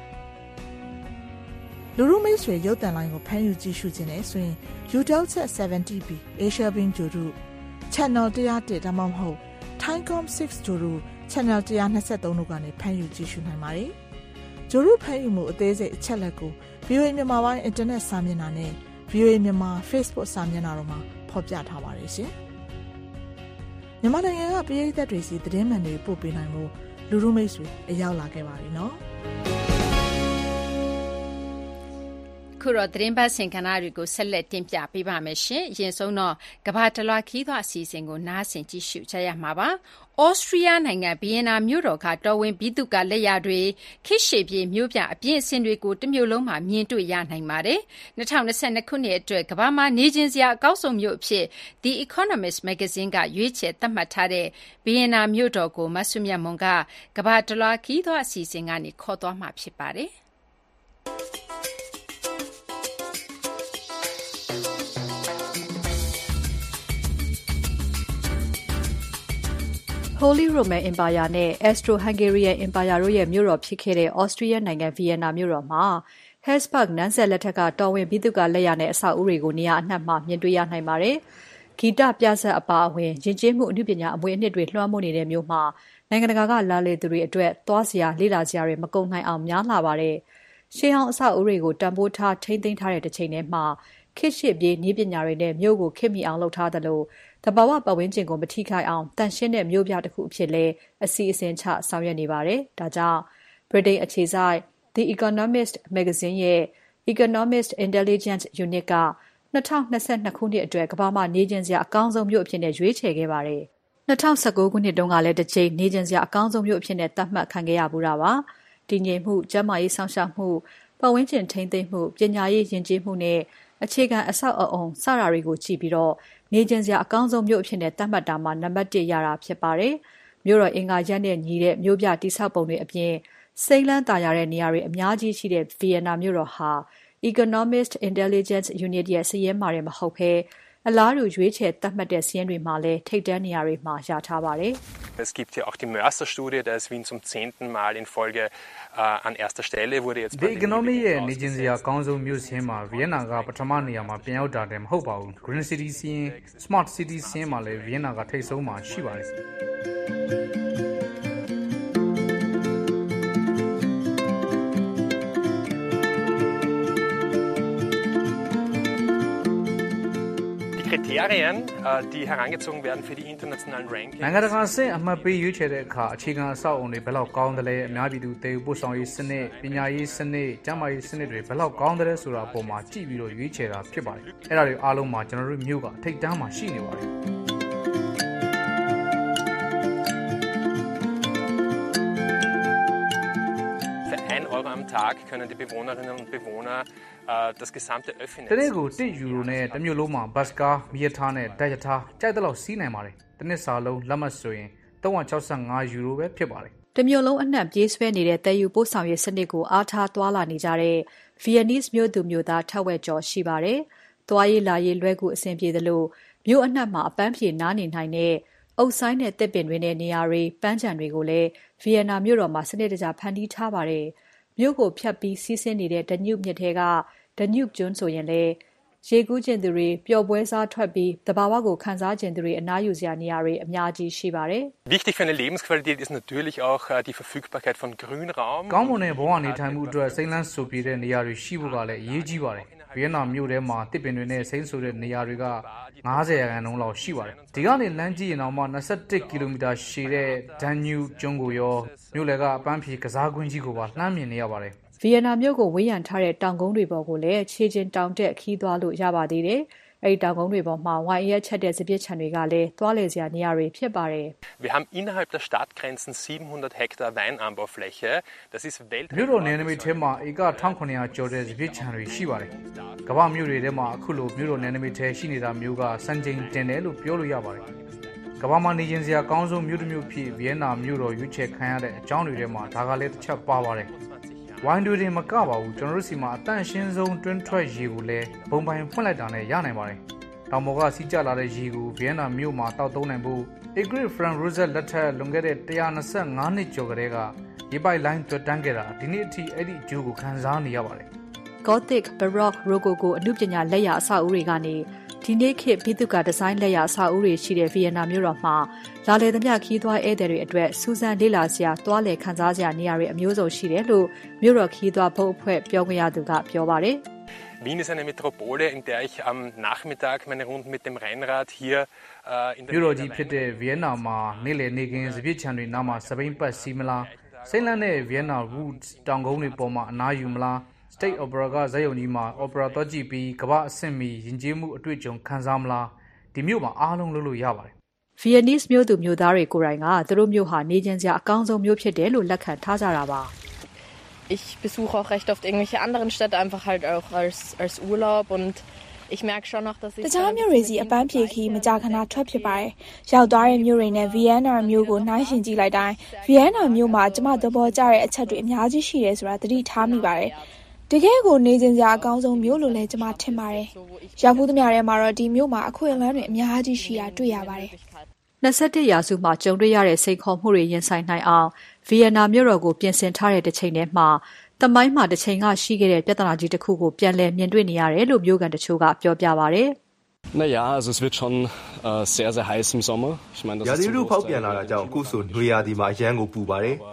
လူလူမိတ်ဆွေရုပ်သံလိုင်းကိုဖမ်းယူကြည့်ရှုခြင်းနဲ့ဆိုရင် Eutelsat seventy B Asia Bin ဂျိုရု Channel one oh oneဒါမှမဟုတ် Thaicom six ဂျိုရု Channel one twenty-threeတို့ကနေဖမ်းယူကြည့်ရှုနိုင်ပါတယ်ဂျိုရုဖမ်းယူမှုအသေးစိတ်အချက်လက်ကို ဗီအိုအေ မြန်မာပိုင်းအင်တာနက်စာမျက်နှာနဲ့ ဗီအိုအေ မြန်မာ Facebook စာမျက်နှာတို့မှာဖော်ပြထားပါတယ်ရှင်မြန်မာနိုင်ငံကပြည်သက်တွေစီသတင်းမှန်တွေပို့ပေးနိုင်မှုလူလူမိတ်ဆွေအရောက်လာခဲ့ပါပြီနော်ခုတော့သတင်းပတ်စင်ကဏ္ဍတွေကိုဆက်လက်တင်ပြပေးပါမယ်ရှင်။အရင်ဆုံးတော့ကမ္ဘာတလွှာခီးသွားအစီအစဉ်ကိုနားဆင်ကြည့်ရှုကြရမှာပါ။ဩစတြီးယားနိုင်ငံဗီယင်နာမြို့တော်ကတော်ဝင်ဘီသူကလက်ရာတွေခိရှေပြေမြို့ပြအပြည့်အစင်တွေကိုတစ်မြို့လုံးမှာမြင်တွေ့ရနိုင်ပါတယ်။twenty twenty-twoခုနှစ်အတွက်ကမ္ဘာမှာနေချင်းစရာအကောက်ဆုံးမြို့အဖြစ် The Economist မဂ္ဂဇင်းကရွေးချယ်သတ်မှတ်ထားတဲ့ဗီယင်နာမြို့တော်ကိုမဆုမြတ်မွန်ကကမ္ဘာတလွှာခီးသွားအစီအစဉ်ကနေခေါ်သွားမှာဖြစ်ပါတယ်။ Holy Roman Empire နဲ့ Austro-Hungarian Empire တို့ရဲ့မြို့တော်ဖြစ်ခဲ့တဲ့ Austria နိုင်ငံ Vienna မြို့တော်မှာ Habsburg နန်းဆက်လက်ထက်ကတော်ဝင်ဘီသူကလက်ရာနဲ့အဆောက်အဦတွေကိုနေရာအနှံ့မှာမြင်တွေ့ရနိုင်ပါတယ်။ဂီတပြဆက်အပါအဝင်ယဉ်ကျေးမှုအမှုပညာအမွေအနှစ်တွေလွှမ်းမိုးနေတဲ့မြို့မှာနိုင်ငံတကာကလာလေသူတွေအတွက်သွားစရာလေ့လာစရာတွေမကုန်နိုင်အောင်များလာပါတယ်။ရှေးဟောင်းအဆောက်အဦတွေကိုတန်ဖိုးထားထိန်းသိမ်းထားတဲ့တစ်ချိန်တည်းမှာခေတ်ရှစ်ပြေးနည်းပညာတွေနဲ့မြို့ကိုခေတ်မီအောင်လုပ်ထားသလိုသဘာဝပတ်ဝန်းကျင်ကိုမထိခိုက်အောင်တန်ရှင်းတဲ့မြို့ပြတစ်ခုအဖြစ်လဲအစီအစဉ်ချဆောင်ရွက်နေပါတယ်။ဒါကြောင့် Britain အခြေစိုက် The Economist မဂ္ဂဇင်းရဲ့ Economist Intelligence Unit က၂၀၂၂ခုနှစ်အတွက်ကမ္ဘာမှာနေကျင်စရာအကောင်းဆုံးမြို့အဖြစ်နဲ့ရွေးချယ်ခဲ့ပါတယ်။၂၀၁၉ခုနှစ်တုန်းကလည်းတစ်ချိန်နေကျင်စရာအကောင်းဆုံးမြို့အဖြစ်နဲ့သတ်မှတ်ခံခဲ့ရဘူးတာပါ။တည်ငြိမ်မှု၊ကျန်းမာရေးစောင့်ရှောက်မှု၊ပတ်ဝန်းကျင်ထိန်းသိမ်းမှု၊ပညာရေးယဉ်ကျေးမှုနဲ့အခြေခံအဆောက်အအုံစတာတွေကိုကြည့်ပြီးတော့နေကျင်စရာအကောင်းဆုံးမြို့အဖြစ်နဲ့သတ်မှတ်တာမှာနံပါတ်တစ်ရတာဖြစ်ပါတယ်။မြို့တော်အင်္ဂါရပ်နဲ့ညီတဲ့မြို့ပြတိဆောက်ပုံတွေအပြင်စိမ်းလန်းသာယာတဲ့နေရာတွေအများကြီးရှိတဲ့ဗီယက်နာမြို့တော်ဟာ Economist Intelligence Unit ရဲ့စာရင်းမှာတည်းမဟုတ်ဘဲအလားတူရွေးချယ်သတ်မှတ်တဲ့စာရင်းတွေမှာလည်းထိပ်တန်းနေရာတွေမှာရထားပါတယ်။ Es gibt ja auch die Mörser-Studie, da ist Wien zum zehnten Mal in Folge äh, an erster Stelle wurde jetzt The Economy ရဲ့နေကျင်စရာအကောင်းဆုံးမြို့စင်းမှာဗီယက်နာကပထမနေရာမှာပြန်ရောက်တာတည်းမဟုတ်ပါဘူး။ Green City စင်း Smart City စင်းမှာလည်းဗီယက်နာကထိပ်ဆုံးမှာရှိပါတယ်။ Kriterien, die herangezogen werden für die internationalen Rankings. နိုင်ငံတကာအဆင့်အမှတ်ပေးရွေးချယ်တဲ့အခါအခြေခံအဆောက်အုံတွေဘယ်လောက်ကောင်းတယ်လဲအများပြည်သူတည်ယူပို့ဆောင်ရေးစနစ်ပညာရေးစနစ်ကျန်းမာရေးစနစ်တွေဘယ်လောက်ကောင်းတယ်ဆိုတာအပေါ်မှာကြည့်ပြီးတော့ရွေးချယ်တာဖြစ်ပါတယ်။အဲ့ဒါတွေအားလုံးမှာကျွန်တော်တို့မြို့ကထိပ်တန်းမှာရှိနေပါတယ်။ Euro am Tag können die Bewohnerinnen und Bewohner äh, das gesamte Öffentliche တနေ့ကိုတစ်ယူရိုနဲ့တစ်မြို့လုံးမှာဘတ်စကားမီးရထားနဲ့တိုက်ရထားကြိုက်တဲ့လောက်စီးနိုင်ပါတယ်။တစ်နှစ်စာလုံးလက်မှတ်ဆိုရင်၃၆၅ယူရိုပဲဖြစ်ပါတယ်။တစ်မြို့လုံးအနှံ့ပြေးဆွဲနေတဲ့တည်ယူပို့ဆောင်ရေးစနစ်ကိုအားထားသွာလာနေကြတဲ့ Viennese မြို့သူမြို့သားထက်ဝက်ကျော်ရှိပါတယ်။သွားရေးလာရေးလွယ်ကူအဆင်ပြေသလိုမြို့အနှံ့မှာအပန်းဖြေနားနေနိုင်တဲ့အုပ်ဆိုင်တဲ့တစ်ပင်တွေနဲ့နေရာတွေပန်းခြံတွေကိုလည်းဗီယက်နာမြို့တော်မှာစနစ်တကျဖန်တီးထားပါတယ်။မြို့ကိုဖြတ်ပြီးစီးဆင်းနေတဲ့ Danube မြစ်ထဲက Danube ကျွန်းဆိုရင်လည်းရေကူးကျင်သူတွေပျော်ပွဲစားထွက်ပြီးတဘာဝကိုခန်းစားကျင်သူတွေအနားယူစရာနေရာတွေအများကြီးရှိပါတယ်။ Wichtig für eine Lebensqualität ist natürlich auch die Verfügbarkeit von Grünraum. ကောင်းမွန်တဲ့ဘဝနေထိုင်မှုအတွက်စိမ်းလန်းစိုပြေတဲ့နေရာတွေရှိဖို့ကလည်းအရေးကြီးပါတယ်။ဗီယက်နာမြို့ထဲမှာတစ်ပင်တွေနဲ့စိမ်းဆိုတဲ့နေရာတွေက၅၀ရာခိုင်နှုန်းလောက်ရှိပါတယ်။ဒီကနေလမ်းကြည့်ရင်တော့မှ၂၁ကီလိုမီတာရှည်တဲ့ Danube ကျွန်းကိုရောမြို့လယ်ကအပန်းဖြေကစားကွင်းကြီးကိုပါလှမ်းမြင်နေရပါတယ်ဗီယက်နာမြို့ကိုဝေးရန်ထားတဲ့တောင်ကုန်းတွေပေါ်ကိုလည်းခြေကျင်တောင်တက်ခီးသွားလို့ရပါသေးတယ်။အဲဒီတောင်ကုန်းတွေပေါ်မှာဝိုင်ရဲချက်တဲ့စပစ်ချံတွေကလည်းသွားလေစရာနေရာတွေဖြစ်ပါတယ်။ Wir haben innerhalb der Stadtgrenzen siebenhundert Hektar Weinanbaufläche. Das ist weltweit. မြို့တော်နယ်နိမိတ်ထဲမှာဧက၁၇၀၀ကျော်တဲ့စပစ်ချံတွေရှိပါတယ်။ကမ္ဘာမြို့တွေထဲမှာအခုလိုမြို့တော်နယ်နိမိတ်ထဲရှိနေတာမျိုးကစံချိန်တင်တယ်လို့ပြောလို့ရပါတယ်။ကမ္ဘာမှာနေကျင်စရာအကောင်းဆုံးမြို့တစ်မြို့ဖြစ်ဗီယက်နာမြို့တော်ရွေးချယ်ခံရတဲ့အကြောင်းတွေထဲမှာဒါကလည်းတစ်ချက်ပါပါတယ်။ဝိုင်းတွေတင်မကပါဘူးကျွန်တော်တို့စီမှာအတန့်ရှင်းဆုံးတွင်းထွက်ရေကိုလည်းဘုံပိုင်ဖွင့်လိုက်တာနဲ့ရနိုင်ပါတယ်။တောင်ပေါ်ကစီးကျလာတဲ့ရေကိုဗီယက်နာမြို့မှာတောက်သုံးနိုင်ဖို့ Ingrid Frank Rosette လက်ထက်လွန်ခဲ့တဲ့၁၂၅နှစ်ကျော်ကတည်းကရေပိုက်လိုင်းတွတ်တန်းခဲ့တာဒီနေ့အထိအဲ့ဒီအကျိုးကိုခံစားနေရပါတယ်။ Gothic, Baroque, Rococo အမှုပညာလက်ရာအဆောက်အဦတွေကနေဒီနေ့ခေတ်ဘိသုကာဒီဇိုင်းလက်ရာအဆောက်အဦတွေရှိတဲ့ဗီယက်နာမြို့တော်မှာလာလေသမျှခီးသွားဧည့်သည်တွေအတွက်စူးစမ်းလေ့လာစရာတွားလေခန်းစားစရာနေရာတွေအမျိုးစုံရှိတယ်လို့မြို့တော်ခီးသွားဘုတ်အဖွဲ့ပြောခွင့်ရသူကပြောပါတယ်။ Wien ist eine Metropole, in der ich am Nachmittag meine Runden mit dem Rennrad hier äh, in der မြို့တော်ကြီးဖြစ်တဲ့ဗီယက်နာမှာနေ့လည်နေကင်းစပစ်ချံတွေနားမှာစပိန်ပတ်စီမလားစိတ်လန်းတဲ့ဗီယက်နာ Woods တောင်ကုန်းတွေပေါ်မှာအနားယူမလားState Opera ကဇာတ်ရုံကြီးမှာ Opera တော့ကြည့်ပြီးကမ္ဘာအဆင့်မီယဉ်ကျေးမှုအတွေ့အကြုံခံစားမလားဒီမြို့မှာအားလုံးလုပ်လို့ရပါတယ်။ Viennese မြို့သူမြို့သားတွေကိုယ်တိုင်ကသူတို့မြို့ဟာနေကျင်စရာအကောင်းဆုံးမြို့ဖြစ်တယ်လို့လက်ခံထားကြတာပါ။ Ich besuche auch recht oft irgendwelche anderen Städte einfach halt auch als als Urlaub und ich merke schon noch dass ich တခြားမြို့တွေစီအပန်းဖြေခီးမကြာခဏထွက်ဖြစ်ပါတယ်။ရောက်သွားတဲ့မြို့တွေနဲ့ Vienna မြို့ကိုနှိုင်းယှဉ်ကြည့်လိုက်တိုင်း Vienna မြို့မှာကျမသဘောကျတဲ့အချက်တွေအများကြီးရှိတယ်ဆိုတာသတိထားမိပါတယ်။တကယ်ကိုနေကျင်စရာအကောင်းဆုံးမြို့လို့လည်းကျွန်မထင်ပါတယ်။ရောက်မှုသမျှထဲမှာတော့ဒီမြို့မှာအခွင့်အလမ်းတွေအများကြီးရှိတာတွေ့ရပါတယ်။၂၁ရာစုမှာကြုံတွေ့ရတဲ့စိန်ခေါ်မှုတွေရင်ဆိုင်နိုင်အောင်ဗီယက်နာမြို့တော်ကိုပြင်ဆင်ထားတဲ့တစ်ချိန်တည်းမှာတမိုင်းမှာတစ်ချိန်ကရှိခဲ့တဲ့ပြဿနာကြီးတစ်ခုကိုပြန်လည်မြင်တွေ့နေရတယ်လို့မြို့ကန်တချို့ကပြောပြပါတယ်။ Naja, also es wird schon äh, sehr sehr heiß im Sommer. Ich meine, das ist ရာသီဥတုဖောက်ပြန်လာတာကြောင့်အခုဆိုနွေရာသီမှာအရန်ကိုပူပါတယ်။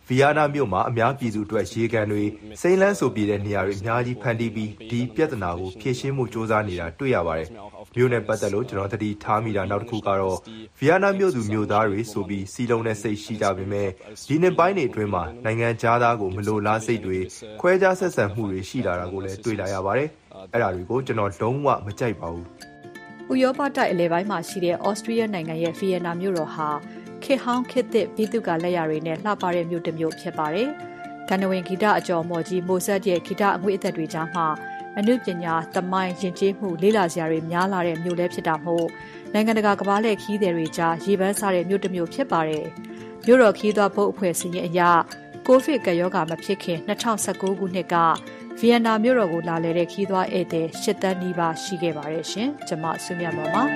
ဗီယန်နာမြို့မှာအများပြည်သူအတွက်ရေကန်တွေစိမ့်လန်းဆိုပြတဲ့နေရာတွေအများကြီးဖန်တီးပြီးဒီပြဿနာကိုဖြေရှင်းမှုစ조사နေတာတွေ့ရပါတယ်မြို့နဲ့ပတ်သက်လို့ကျွန်တော်သတိထားမိတာနောက်တစ်ခုကတော့ဗီယန်နာမြို့သူမြို့သားတွေဆိုပြီးစီလုံးနဲ့စိတ်ရှိကြပေမဲ့ဒီနှစ်ပိုင်းတွေအတွင်းမှာနိုင်ငံခြားသားကိုမလိုလားစိတ်တွေခွဲခြားဆက်ဆံမှုတွေရှိလာတာကိုလည်းတွေ့လာရပါတယ်အဲ့ဒါတွေကိုကျွန်တော်လုံးဝမကြိုက်ပါဘူးဥရောပတိုက်အလယ်ပိုင်းမှာရှိတဲ့ဩစတြေးလျနိုင်ငံရဲ့ဗီယန်နာမြို့တော်ဟာခေတ်ဟောင်းခေတ်သစ်ပြည်သူကလက်ရတွေနဲ့လှပတဲ့မြို့တစ်မြို့ဖြစ်ပါတယ်။ဒဏ္ဍဝင်ဂီတအကျော်မော်ကြီးမိုဆက်ရဲ့ဂီတအငွေအသက်တွေကြားမှာအနုပညာသမိုင်းယဉ်ကျေးမှုလေးလာစရာတွေများလာတဲ့မြို့လည်းဖြစ်တာမို့နိုင်ငံတကာကမ္ဘာလှည့်ခီးသည်တွေကြားရေပန်းစားတဲ့မြို့တစ်မြို့ဖြစ်ပါတယ်။မြို့တော်ခီးသွားဘုတ်အဖွဲ့စီရင်အရကိုဗစ်ကရောဂါမဖြစ်ခင်၂၀၁၉ခုနှစ်ကဗီယန်နာမြို့တော်ကိုလာလည်တဲ့ခီးသွားဧည့်သည်၈သန်းနီးပါးရှိခဲ့ပါတယ်ရှင်။ကျွန်မဆုမြတ်မော်ပါ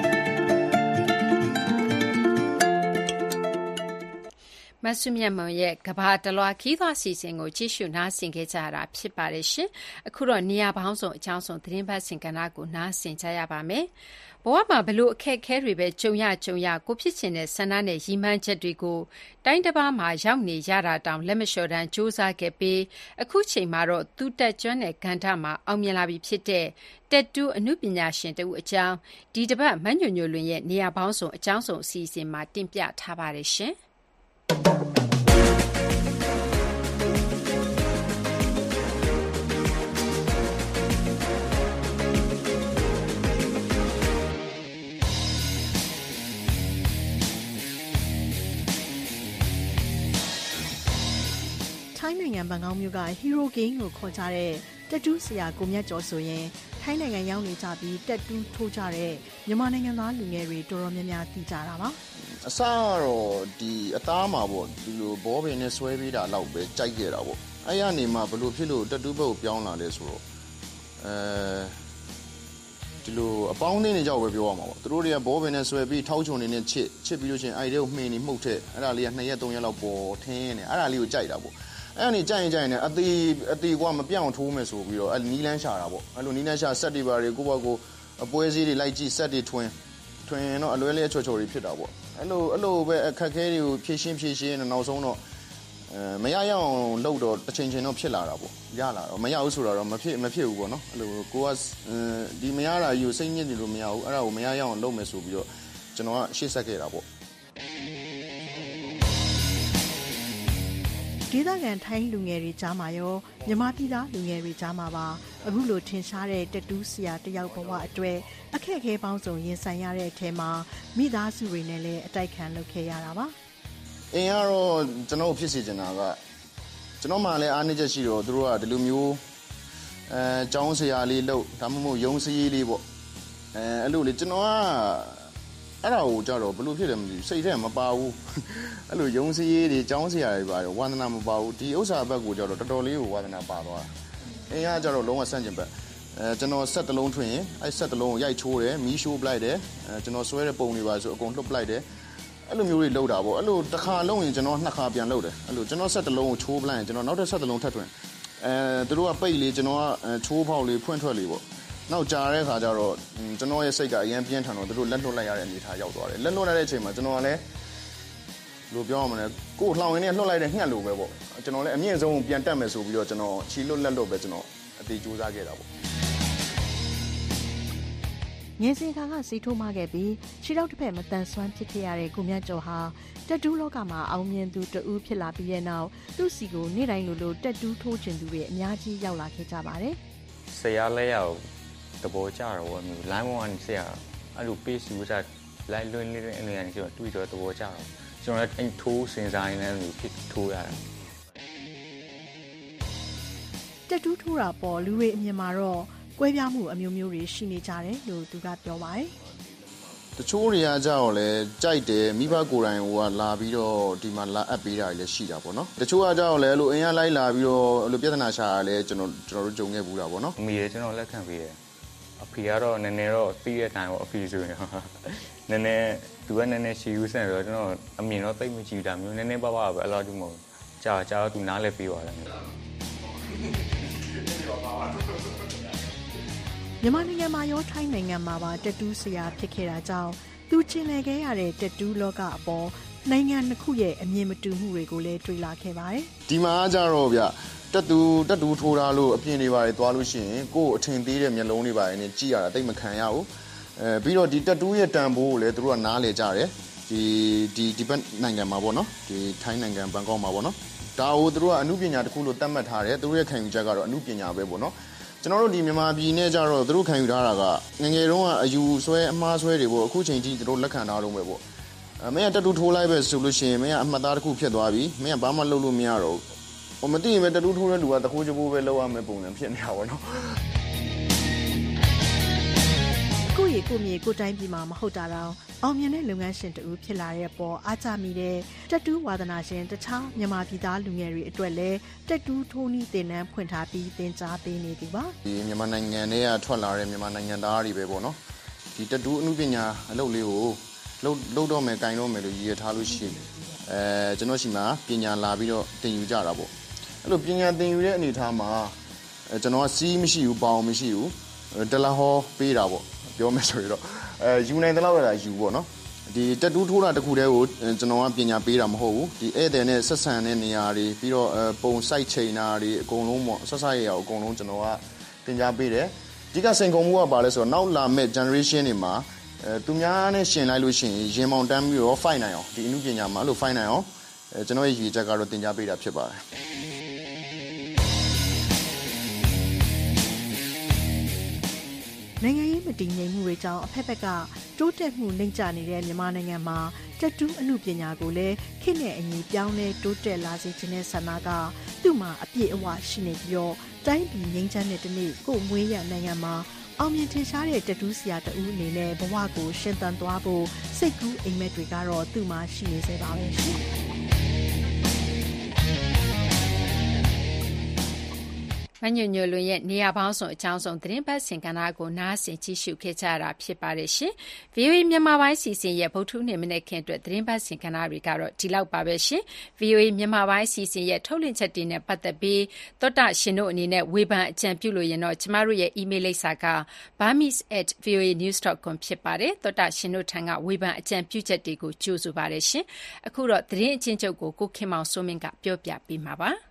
မဆုမြတ်မွန်ရဲ့ကဘာတလွားခီးသွားစီစဉ်ကိုကြည့်ရှုနားဆင်ခဲ့ကြတာဖြစ်ပါတယ်ရှင်။အခုတော့နေရာပေါင်းစုံအကြောင်းစုံသတင်းပတ်စင်ကဏ္ဍကိုနားဆင်ကြရပါမယ်။ဘဝမှာဘလို့အခက်အခဲတွေပဲကြုံရကြုံရကိုဖြစ်ချင်တဲ့ဆန္ဒနဲ့ရည်မှန်းချက်တွေကိုတိုင်းတစ်ပါးမှာရောက်နေရတာတောင်လက်မလျှော်တမ်းစူးစမ်းခဲ့ပြီးအခုချိန်မှာတော့သူတက်ကျွမ်းတဲ့ကဏ္ဍမှာအောင်မြင်လာပြီဖြစ်တဲ့တက်တူးအမှုပညာရှင်တူအကြောင်းဒီတစ်ပတ်မညွညွလွင်ရဲ့နေရာပေါင်းစုံအကြောင်းစုံအစီအစဉ်မှာတင်ပြထားပါတယ်ရှင်။ထိုင်းနိုင်ငံဘန်ကောက်မြို့က Hero Game ကိုခေါ်ကြတဲ့တက်တူးဆရာကိုမြတ်ကျော်ဆိုရင်ထိုင်းနိုင်ငံရောက်နေကြပြီးတက်တူးထိုးကြတဲ့မြန်မာနိုင်ငံသားလူငယ်တွေတော်တော်များများသိကြတာပါအစကတော့ဒီအသားမှာပေါ့ဒီလိုဘောပင်နဲ့ဆွဲပေးတာလောက်ပဲကြိုက်ခဲ့တာပေါ့အဲ့ရနေမှာဘလို့ဖြစ်လို့တက်တူးဘက်ကိုပြောင်းလာလဲဆိုတော့အဲဒီလိုအပေါင်းအသင်းတွေကြောက်ပဲပြောရမှာပေါ့သူတို့တွေကဘောပင်နဲ့ဆွဲပြီးထောက်ချုံနေနဲ့ချစ်ချစ်ပြီးလို့ချင်းအဲ့တဲ့ကိုမှင်နေမှုတ်ထက်အဲ့ဒါလေးကနှစ်ရက်သုံးရက်လောက်ပေါ်ထင်းနေအဲ့ဒါလေးကိုကြိုက်တာပေါ့အဲ့ဒါနေကြိုက်ရင်ကြိုက်ရင်အသေးအသေးကွာမပြောင်းထိုးမယ်ဆိုပြီးတော့အဲ့နီးလန်းရှာတာပေါ့အဲ့လိုနီးလန်းရှာဆက်တွေပါတွေကိုယ့်ဘက်ကိုအပွဲစည်းတွေလိုက်ကြည့်ဆက်တွေထွင်ထွင်တော့အလွဲလေးအချော်ချော်တွေဖြစ်တာပေါ့အဲ့လိုအဲ့လိုပဲအခက်ခဲတွေကိုဖြည့်ရှင်းဖြည့်ရှင်းနောက်ဆုံးတော့အဲမရရအောင်လုပ်တော့တစ်ချိန်ချိန်တော့ဖြစ်လာတာပေါ့ရလာတော့မရဘူးဆိုတော့မဖြစ်မဖြစ်ဘူးပေါ့နော်အဲ့လိုကိုကဒီမရတာယူစိတ်ညစ်နေလို့မရဘူးအဲ့ဒါကိုမရရအောင်လုပ်မယ်ဆိုပြီးတော့ကျွန်တော်ကရှေ့ဆက်ခဲ့တာပေါ့ဒေသခံထိုင်းလူငယ်တွေကြားမှာရောမြန်မာပြည်သားလူငယ်တွေကြားမှာပါအခုလိုထင်ရှားတဲ့တက်တူးဆရာတယောက်ဘဝအတွက်အခက်အခဲပေါင်းစုံရင်ဆိုင်ရတဲ့အထက်မှာမိသားစုတွေနဲ့လည်းအတိုက်ခံလုပ်ခဲ့ရတာပါအင်းကတော့ကျွန်တော်ဖြစ်စီချင်တာကကျွန်တော်မှလည်းအားနည်းချက်ရှိတော့သူတို့ကဒီလိုမျိုးအဲကျောင်းဆရာလေးလို့ဒါမှမဟုတ်ရုံးစည်းလေးပေါ့အဲအဲ့လိုလေကျွန်တော်ကအဲ့ဒါကိုကြတော့ဘလို့ဖြစ်တယ်မသိဘူးစိတ်ထဲမပါဘူးအဲ့လိုရုံးစည်းတွေကျောင်းဆရာတွေပါတော့ဝါသနာမပါဘူးဒီဥစ္စာဘက်ကိုကြတော့တော်တော်လေးကိုဝါသနာပါသွားတာအင်းကကြတော့လုံးဝဆန့်ကျင်ဘက်အဲကျွန်တော်ဆက်တလုံးထွင်ရင်အဲ့ဆက်တလုံးကိုရိုက်ချိုးတယ်မီးရှိုးပလိုက်တယ်အဲကျွန်တော်ဆွဲတဲ့ပုံတွေပါဆိုအကုန်လှုပ်ပလိုက်တယ်အဲ့လိုမျိုးတွေလုပ်တာပေါ့အဲ့လိုတစ်ခါလုံးရင်ကျွန်တော်နှစ်ခါပြန်လုပ်တယ်အဲ့လိုကျွန်တော်ဆက်တလုံးကိုချိုးပလိုက်ရင်ကျွန်တော်နောက်ထပ်ဆက်တလုံးထပ်ထွင်အဲသူတို့ကပိတ်လေးကျွန်တော်ကချိုးဖောက်လေးဖွင့်ထွက်လေးပေါ့နောက်ကြာတဲ့ခါကျတော့ကျွန်တော်ရဲ့စိတ်ကအရင်ပြင်းထန်တော့သူတို့လက်လွတ်လိုက်ရတဲ့အနေထားရောက်သွားတယ်လက်လွတ်လိုက်တဲ့အချိန်မှာကျွန်တော်ကလည်းလို့ပြောရမလဲကိုယ်လှောင်ရင်းနဲ့လွတ်လိုက်တဲ့ငှက်လိုပဲပေါ့ကျွန်တော်လည်းအမြင့်ဆုံးပြန်တက်မယ်ဆိုပြီးတော့ကျွန်တော်ချီလွတ်လက်လွတ်ပဲကျွန်တော်အသေးကြိုးစားခဲ့တာပေါ့ငယ်စဉ်ခါကစီထိုးမခဲ့ပြီးခြေထောက်တစ်ဖက်မတန်ဆွမ်းဖြစ်ခဲ့ရတဲ့ကိုမြတ်ကျော်ဟာတက်တူးလောကမှာအောင်မြင်သူတဦးဖြစ်လာပြီးတဲ့နောက်သူ့စီကိုနေ့တိုင်းလိုလိုတက်တူးထိုးကျင်သူတွေအများကြီးရောက်လာခဲ့ကြပါတယ်ဆရာလည်းရောက်တဘောကြတော့ဘောမျိုး line one ဆရာအဲ့လို page ယူတာ line လွှင့်နေတဲ့အနေနဲ့ကျွန်တော်တွေ့တော့တဘောကြတော့ကျွန်တော်လည်းအဲ့ထိုးစင်စားရင်းနဲ့မျိုးဖြစ်ထိုးရတာတက်တူးထိုးတာပေါ်လူတွေအမြင်မှာတော့ကွဲပြားမှုအမျိုးမျိုးတွေရှိနေကြတယ်လို့သူကပြောပါတယ်တချို့တွေကကြောက်လဲကြိုက်တယ်မိဘကိုယ်တိုင်ဟိုကလာပြီးတော့ဒီမှာလာအပ်ပေးတာလည်းရှိတာပေါ့နော်တချို့ကကြောက်လဲအဲ့လိုအင်အားလိုက်လာပြီးတော့အဲ့လိုပြဿနာရှာရလဲကျွန်တော်ကျွန်တော်တို့ကြုံခဲ့ဘူးတာပေါ့နော်အမေလည်းကျွန်တော်လက်ခံပေးတယ်အဖေကတော့နည်းနည်းတော့ပြီးတဲ့အတိုင်းပေါ့အဖေဆိုရင်နည်းနည်းသူကနည်းနည်းရှီယူဆန်တော့ကျွန်တော်အမြင်တော့တိတ်မကြည့်တာမျိုးနည်းနည်းပါးပါးပဲအဲ့လိုတူမဟုတ်ကြာကြာတော့သူနားလဲပေးသွားတယ်မြန်မာနိုင်ငံမှာရောထိုင်းနိုင်ငံမှာပါတက်တူးဆရာဖြစ်ခဲ့တာကြောင့်သူကျင်လည်ခဲ့ရတဲ့တက်တူးလောကအပေါ်နိုင်ငံနှစ်ခုရဲ့အမြင်မတူမှုတွေကိုလည်းတွေ့လာခဲ့ပါတယ်။ဒီမှာကြတော့ဗျတက်တူတက်တူထိုးထားလို့အပြင်တွေပါတယ်သွားလို့ရှိရင်ကိုယ်အထင်သေးတဲ့မျက်လုံးတွေပါတယ်နဲ့ကြည့်ရတာတိတ်မခံရဘူး။အဲပြီးတော့ဒီတက်တူရဲ့တန်ဖိုးကိုလည်းသူတို့ကနားလေကြတယ်။ဒီဒီဒီဘက်နိုင်ငံမှာပေါ့နော်။ဒီထိုင်းနိုင်ငံဘန်ကောက်မှာပေါ့နော်။ဒါကိုသူတို့ကအမှုပညာတစ်ခုလို့သတ်မှတ်ထားတယ်။သူတို့ရဲ့ခံယူချက်ကတော့အမှုပညာပဲပေါ့နော်။ကျွန်တော်တို့ဒီမြန်မာပြည်နဲ့ကြတော့သူတို့ခံယူထားတာကငငယ်တုန်းကအယူဆွဲအမှားဆွဲတွေပေါ့အခုချိန်ကြီးသူတို့လက်ခံထားတော့မယ်ပေါ့အမေကတက်တူထိုးလိုက်ပဲဆိုလို့ရှိရင်မင်းကအမှတ်သားတစ်ခုဖြစ်သွားပြီမင်းကဘာမှလုပ်လို့မရတော့ဘူးဟိုမသိရင်ပဲတက်တူထိုးတဲ့လူကတခိုးချိုးပဲလောက်ရမယ်ပုံစံဖြစ်နေတာပေါ့နော်ကိုရီကိုမြေကိုတိုင်းပြည်မှာမဟုတ်တာတော့အောင်မြင်တဲ့လုပ်ငန်းရှင်တူဖြစ်လာတဲ့ပေါ်အားကြမိတဲ့တက်တူးဝါသနာရှင်တခြားမြန်မာပြည်သားလူငယ်တွေအတွက်လည်းတက်တူးထိုးနည်းသင်တန်းဖွင့်ထားပြီးသင်ကြားပေးနေပြီပါဒီမြန်မာနိုင်ငံထဲကထွက်လာတဲ့မြန်မာနိုင်ငံသားတွေပဲပေါ့နော်ဒီတက်တူးအမှုပညာအလုပ်လေးကိုလုံးလုံးတော့မယ်၊ကင်တော့မယ်လို့ရည်ရထားလို့ရှိရင်အဲကျွန်တော်ရှိမှာပညာလာပြီးတော့သင်ယူကြတာပေါ့အဲ့လိုပညာသင်ယူတဲ့အနေအထားမှာအဲကျွန်တော်ကစီးမရှိဘူးပေါအောင်မရှိဘူးတလဟောပေးတာပေါ့ပြောမယ်ဆိုရင်တော့အဲယူနိုင်တဲ့လောက်ရတာယူပေါ့နော်ဒီတက်တူးထိုးတာတခုတည်းကိုကျွန်တော်ကပညာပေးတာမဟုတ်ဘူးဒီဧည့်သည်နဲ့ဆက်ဆံတဲ့နေရာတွေပြီးတော့ပုံစိုက်ချိန်တာတွေအကုန်လုံးပေါ့ဆက်ဆက်ရရအကုန်လုံးကျွန်တော်ကသင်ကြားပေးတယ်ဒီကစင်ကုန်မှုကပါလဲဆိုတော့နောက်လာမဲ့ generation တွေမှာအဲသူများနဲ့ရှင်လိုက်လို့ရှိရင်ရင်မောင်တန်းပြီးတော့ fight နိုင်အောင်ဒီအမှုပညာမှာအဲ့လို fight နိုင်အောင်အဲကျွန်တော်ရဲ့ရည်ချက်ကတော့သင်ကြားပေးတာဖြစ်ပါတယ်နိုင်ငံရေးမတည်ငြိမ်မှုတွေကြောင့်အဖက်ဖက်ကတိုးတက်မှုနှိမ့်ကျနေတဲ့မြန်မာနိုင်ငံမှာတက်တူးအမှုပညာကိုလည်းခေတ်နဲ့အညီပြောင်းလဲတိုးတက်လာစေခြင်းနဲ့ဆန္ဒကသူ့မှာအပြည့်အဝရှိနေပြီးတော့တိုင်းပြည်ငြိမ်းချမ်းတဲ့တနေ့ကိုမွေးရနိုင်ငံမှာအောင်မြင်ထင်ရှားတဲ့တက်တူးဆရာတဦးအနေနဲ့ဘဝကိုရှင်သန်သွားဖို့စိတ်ကူးအိမ်မက်တွေကတော့သူ့မှာရှိနေစေပါပဲရှင်မညွညွလွင်ရဲ့နေရာပေါင်းစုံအကြောင်းစုံသတင်းပတ်စင်ကဏ္ဍကိုနားဆင်ကြည့်ရှုခဲ့ကြရတာဖြစ်ပါတယ်ရှင်။ ဗွီအိုအေ မြန်မာပိုင်းစီစဉ်ရဲ့ဗုဒ္ဓဟူးနေ့မနေ့ကအတွက်သတင်းပတ်စင်ကဏ္ဍတွေကတော့ဒီလောက်ပါပဲရှင်။ ဗွီအိုအေ မြန်မာပိုင်းစီစဉ်ရဲ့ထုတ်လွှင့်ချက်တွေနဲ့ပတ်သက်ပြီးသောတာရှင်တို့အနေနဲ့ဝေဖန်အကြံပြုလို့ရင်တော့ကျမတို့ရဲ့ email လိပ်စာက burmese at voa news dot com ဖြစ်ပါတယ်။သောတာရှင်တို့ထံကဝေဖန်အကြံပြုချက်တွေကိုကြိုဆိုပါတယ်ရှင်။အခုတော့သတင်းအချင်းချုပ်ကိုကိုခင်မောင်စိုးမင်းကပြောပြပေးမှာပါ။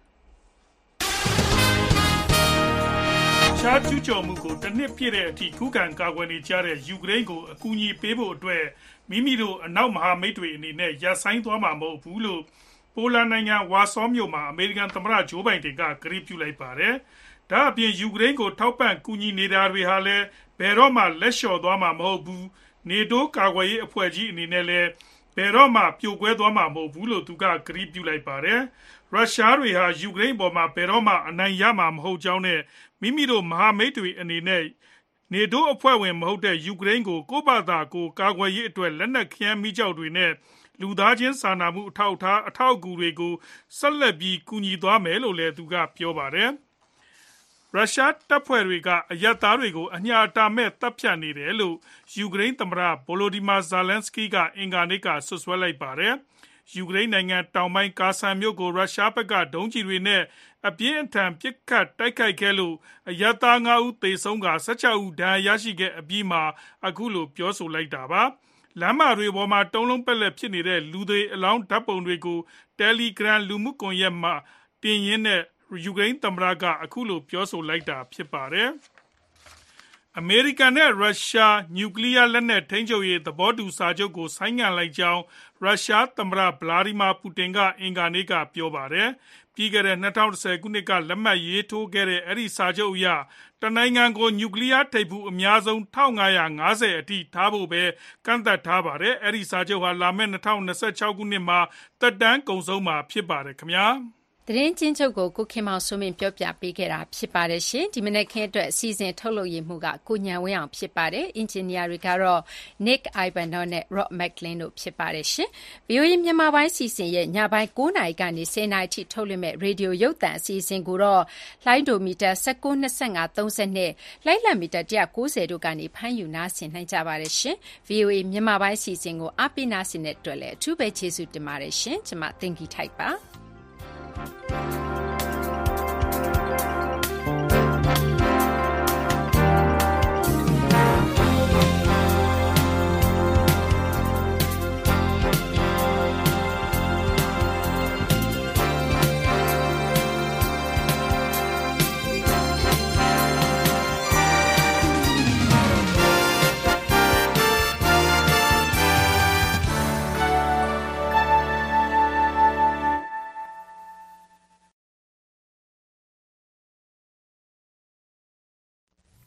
ရှားကျူးကျော်မှုကိုတစ်နှစ်ပြည့်တဲ့အထိခုခံကာကွယ်နေကြတဲ့ယူကရိန်းကိုအကူအညီပေးဖို့အတွက်မိမိတို့အနောက်မဟာမိတ်တွေအနေနဲ့ရပ်ဆိုင်းသွားမှာမဟုတ်ဘူးလို့ပိုလန်နိုင်ငံဝါဆောမြို့မှာအမေရိကန်သမ္မတဂျိုးဘိုင်ဒန်ကကတိပြုလိုက်ပါတယ်။ဒါအပြင်ယူကရိန်းကိုထောက်ပံ့ကူညီနေတာတွေဟာလည်းဘယ်တော့မှလက်လျှော့သွားမှာမဟုတ်ဘူး။နေတိုးကာကွယ်ရေးအဖွဲ့ကြီးအနေနဲ့လည်းဘယ်တော့မှပြိုကွဲသွားမှာမဟုတ်ဘူးလို့သူကကတိပြုလိုက်ပါတယ်။ရုရှားတွေဟာယူကရိန်းပေါ်မှာဘယ်တော့မှအနိုင်ရမှာမဟုတ်ကြောင်းနဲ့မိမိတို့မဟာမိတ်တွေအနေနဲ့နေတိုးအဖွဲ့ဝင်မဟုတ်တဲ့ယူကရိန်းကိုကိုယ့်ဘာသာကိုကာကွယ်ရေးအတွက်လက်နက်ခဲယမ်းမီးကျောက်တွေနဲ့လူသားချင်းစာနာမှုအထောက်အထားအထောက်အကူတွေကိုဆက်လက်ပြီးကူညီသွားမယ်လို့လည်းသူကပြောပါတယ်။ရုရှားတပ်ဖွဲ့တွေကအရပ်သားတွေကိုအညာတာမဲ့တပ်ဖြတ်နေတယ်လို့ယူကရိန်းသမ္မတဗိုလိုဒီမာဇာလန်စကီးကအင်္ဂါနေ့ကဆွဆွဲလိုက်ပါတယ်။ယူကရိန်းနိုင်ငံတောင်ပိုင်းကာဆန်မြို့ကိုရုရှားဘက်ကဒုံးကျည်တွေနဲ့အပြင်းအထန်ပစ်ခတ်တိုက်ခိုက်ခဲ့လို့အရပ်သား၅ဦးသေဆုံးက၁၆ဦးဒဏ်ရာရရှိခဲ့အပြီးမှာအခုလိုပြောဆိုလိုက်တာပါလမ်းမတွေပေါ်မှာတုံးလုံးပက်လက်ဖြစ်နေတဲ့လူတွေအလောင်းဓာတ်ပုံတွေကို Telegram လူမှုကွန်ရက်မှာတင်ရင်းနဲ့ယူကရိန်းသမ္မတကအခုလိုပြောဆိုလိုက်တာဖြစ်ပါတယ်အမေရိကန်နဲ့ရုရှားနျူကလ িয়ার လက်နက်ထိန်းချုပ်ရေးသဘောတူစာချုပ်ကိုဆိုင်းငံ့လိုက်ကြောင်းရုရှားသမ္မတဗလာဒီမာပူတင်ကအင်္ဂါနေ့ကပြောပါတယ်။ပြီးခဲ့တဲ့၂၀၁၀ခုနှစ်ကလက်မှတ်ရေးထိုးခဲ့တဲ့အဲဒီစာချုပ်အရတနိုင်ငံကိုနျူကလ িয়ার ထိပ်ဖူးအများဆုံး၁၅၅၀အထိထားဖို့ပဲကန့်သတ်ထားပါတယ်။အဲဒီစာချုပ်ဟာလာမယ့်၂၀၂၆ခုနှစ်မှာသက်တမ်းကုန်ဆုံးမှာဖြစ်ပါတယ်ခင်ဗျာ။သတင်းချင်းချုပ်ကိုကိုခင်မောင်စိုးမင်းပြောပြပေးခဲ့တာဖြစ်ပါတယ်ရှင်ဒီမနေ့ခင်းအတွက်အစီအစဉ်ထုတ်လုပ်ရမှုကကိုညံဝင်းအောင်ဖြစ်ပါတယ်အင်ဂျင်နီယာတွေကတော့ Nick Ivanov နဲ့ Rob McLean တို့ဖြစ်ပါတယ်ရှင် ဗွီအိုအေ မြန်မာပိုင်းစီစဉ်ရဲ့ညပိုင်း၉နာရီကနေ၁၀နာရီထိထုတ်လွှင့်မဲ့ရေဒီယိုရုပ်သံအစီအစဉ်ကိုတော့လိုင်းဒိုမီတာ၁၉ ၂၅ ၃၂လိုက်လံမီတာ၁၉၀တို့ကနေဖမ်းယူနားဆင်နိုင်ကြပါတယ်ရှင် ဗွီအိုအေ မြန်မာပိုင်းစီစဉ်ကိုအားပေးနားဆင်တဲ့အတွက်လည်းအထူးပဲကျေးဇူးတင်ပါတယ်ရှင်ကျွန်မတင်ကြီးထိုက်ပါ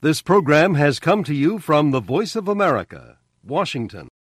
This program has come to you from the Voice of America, Washington.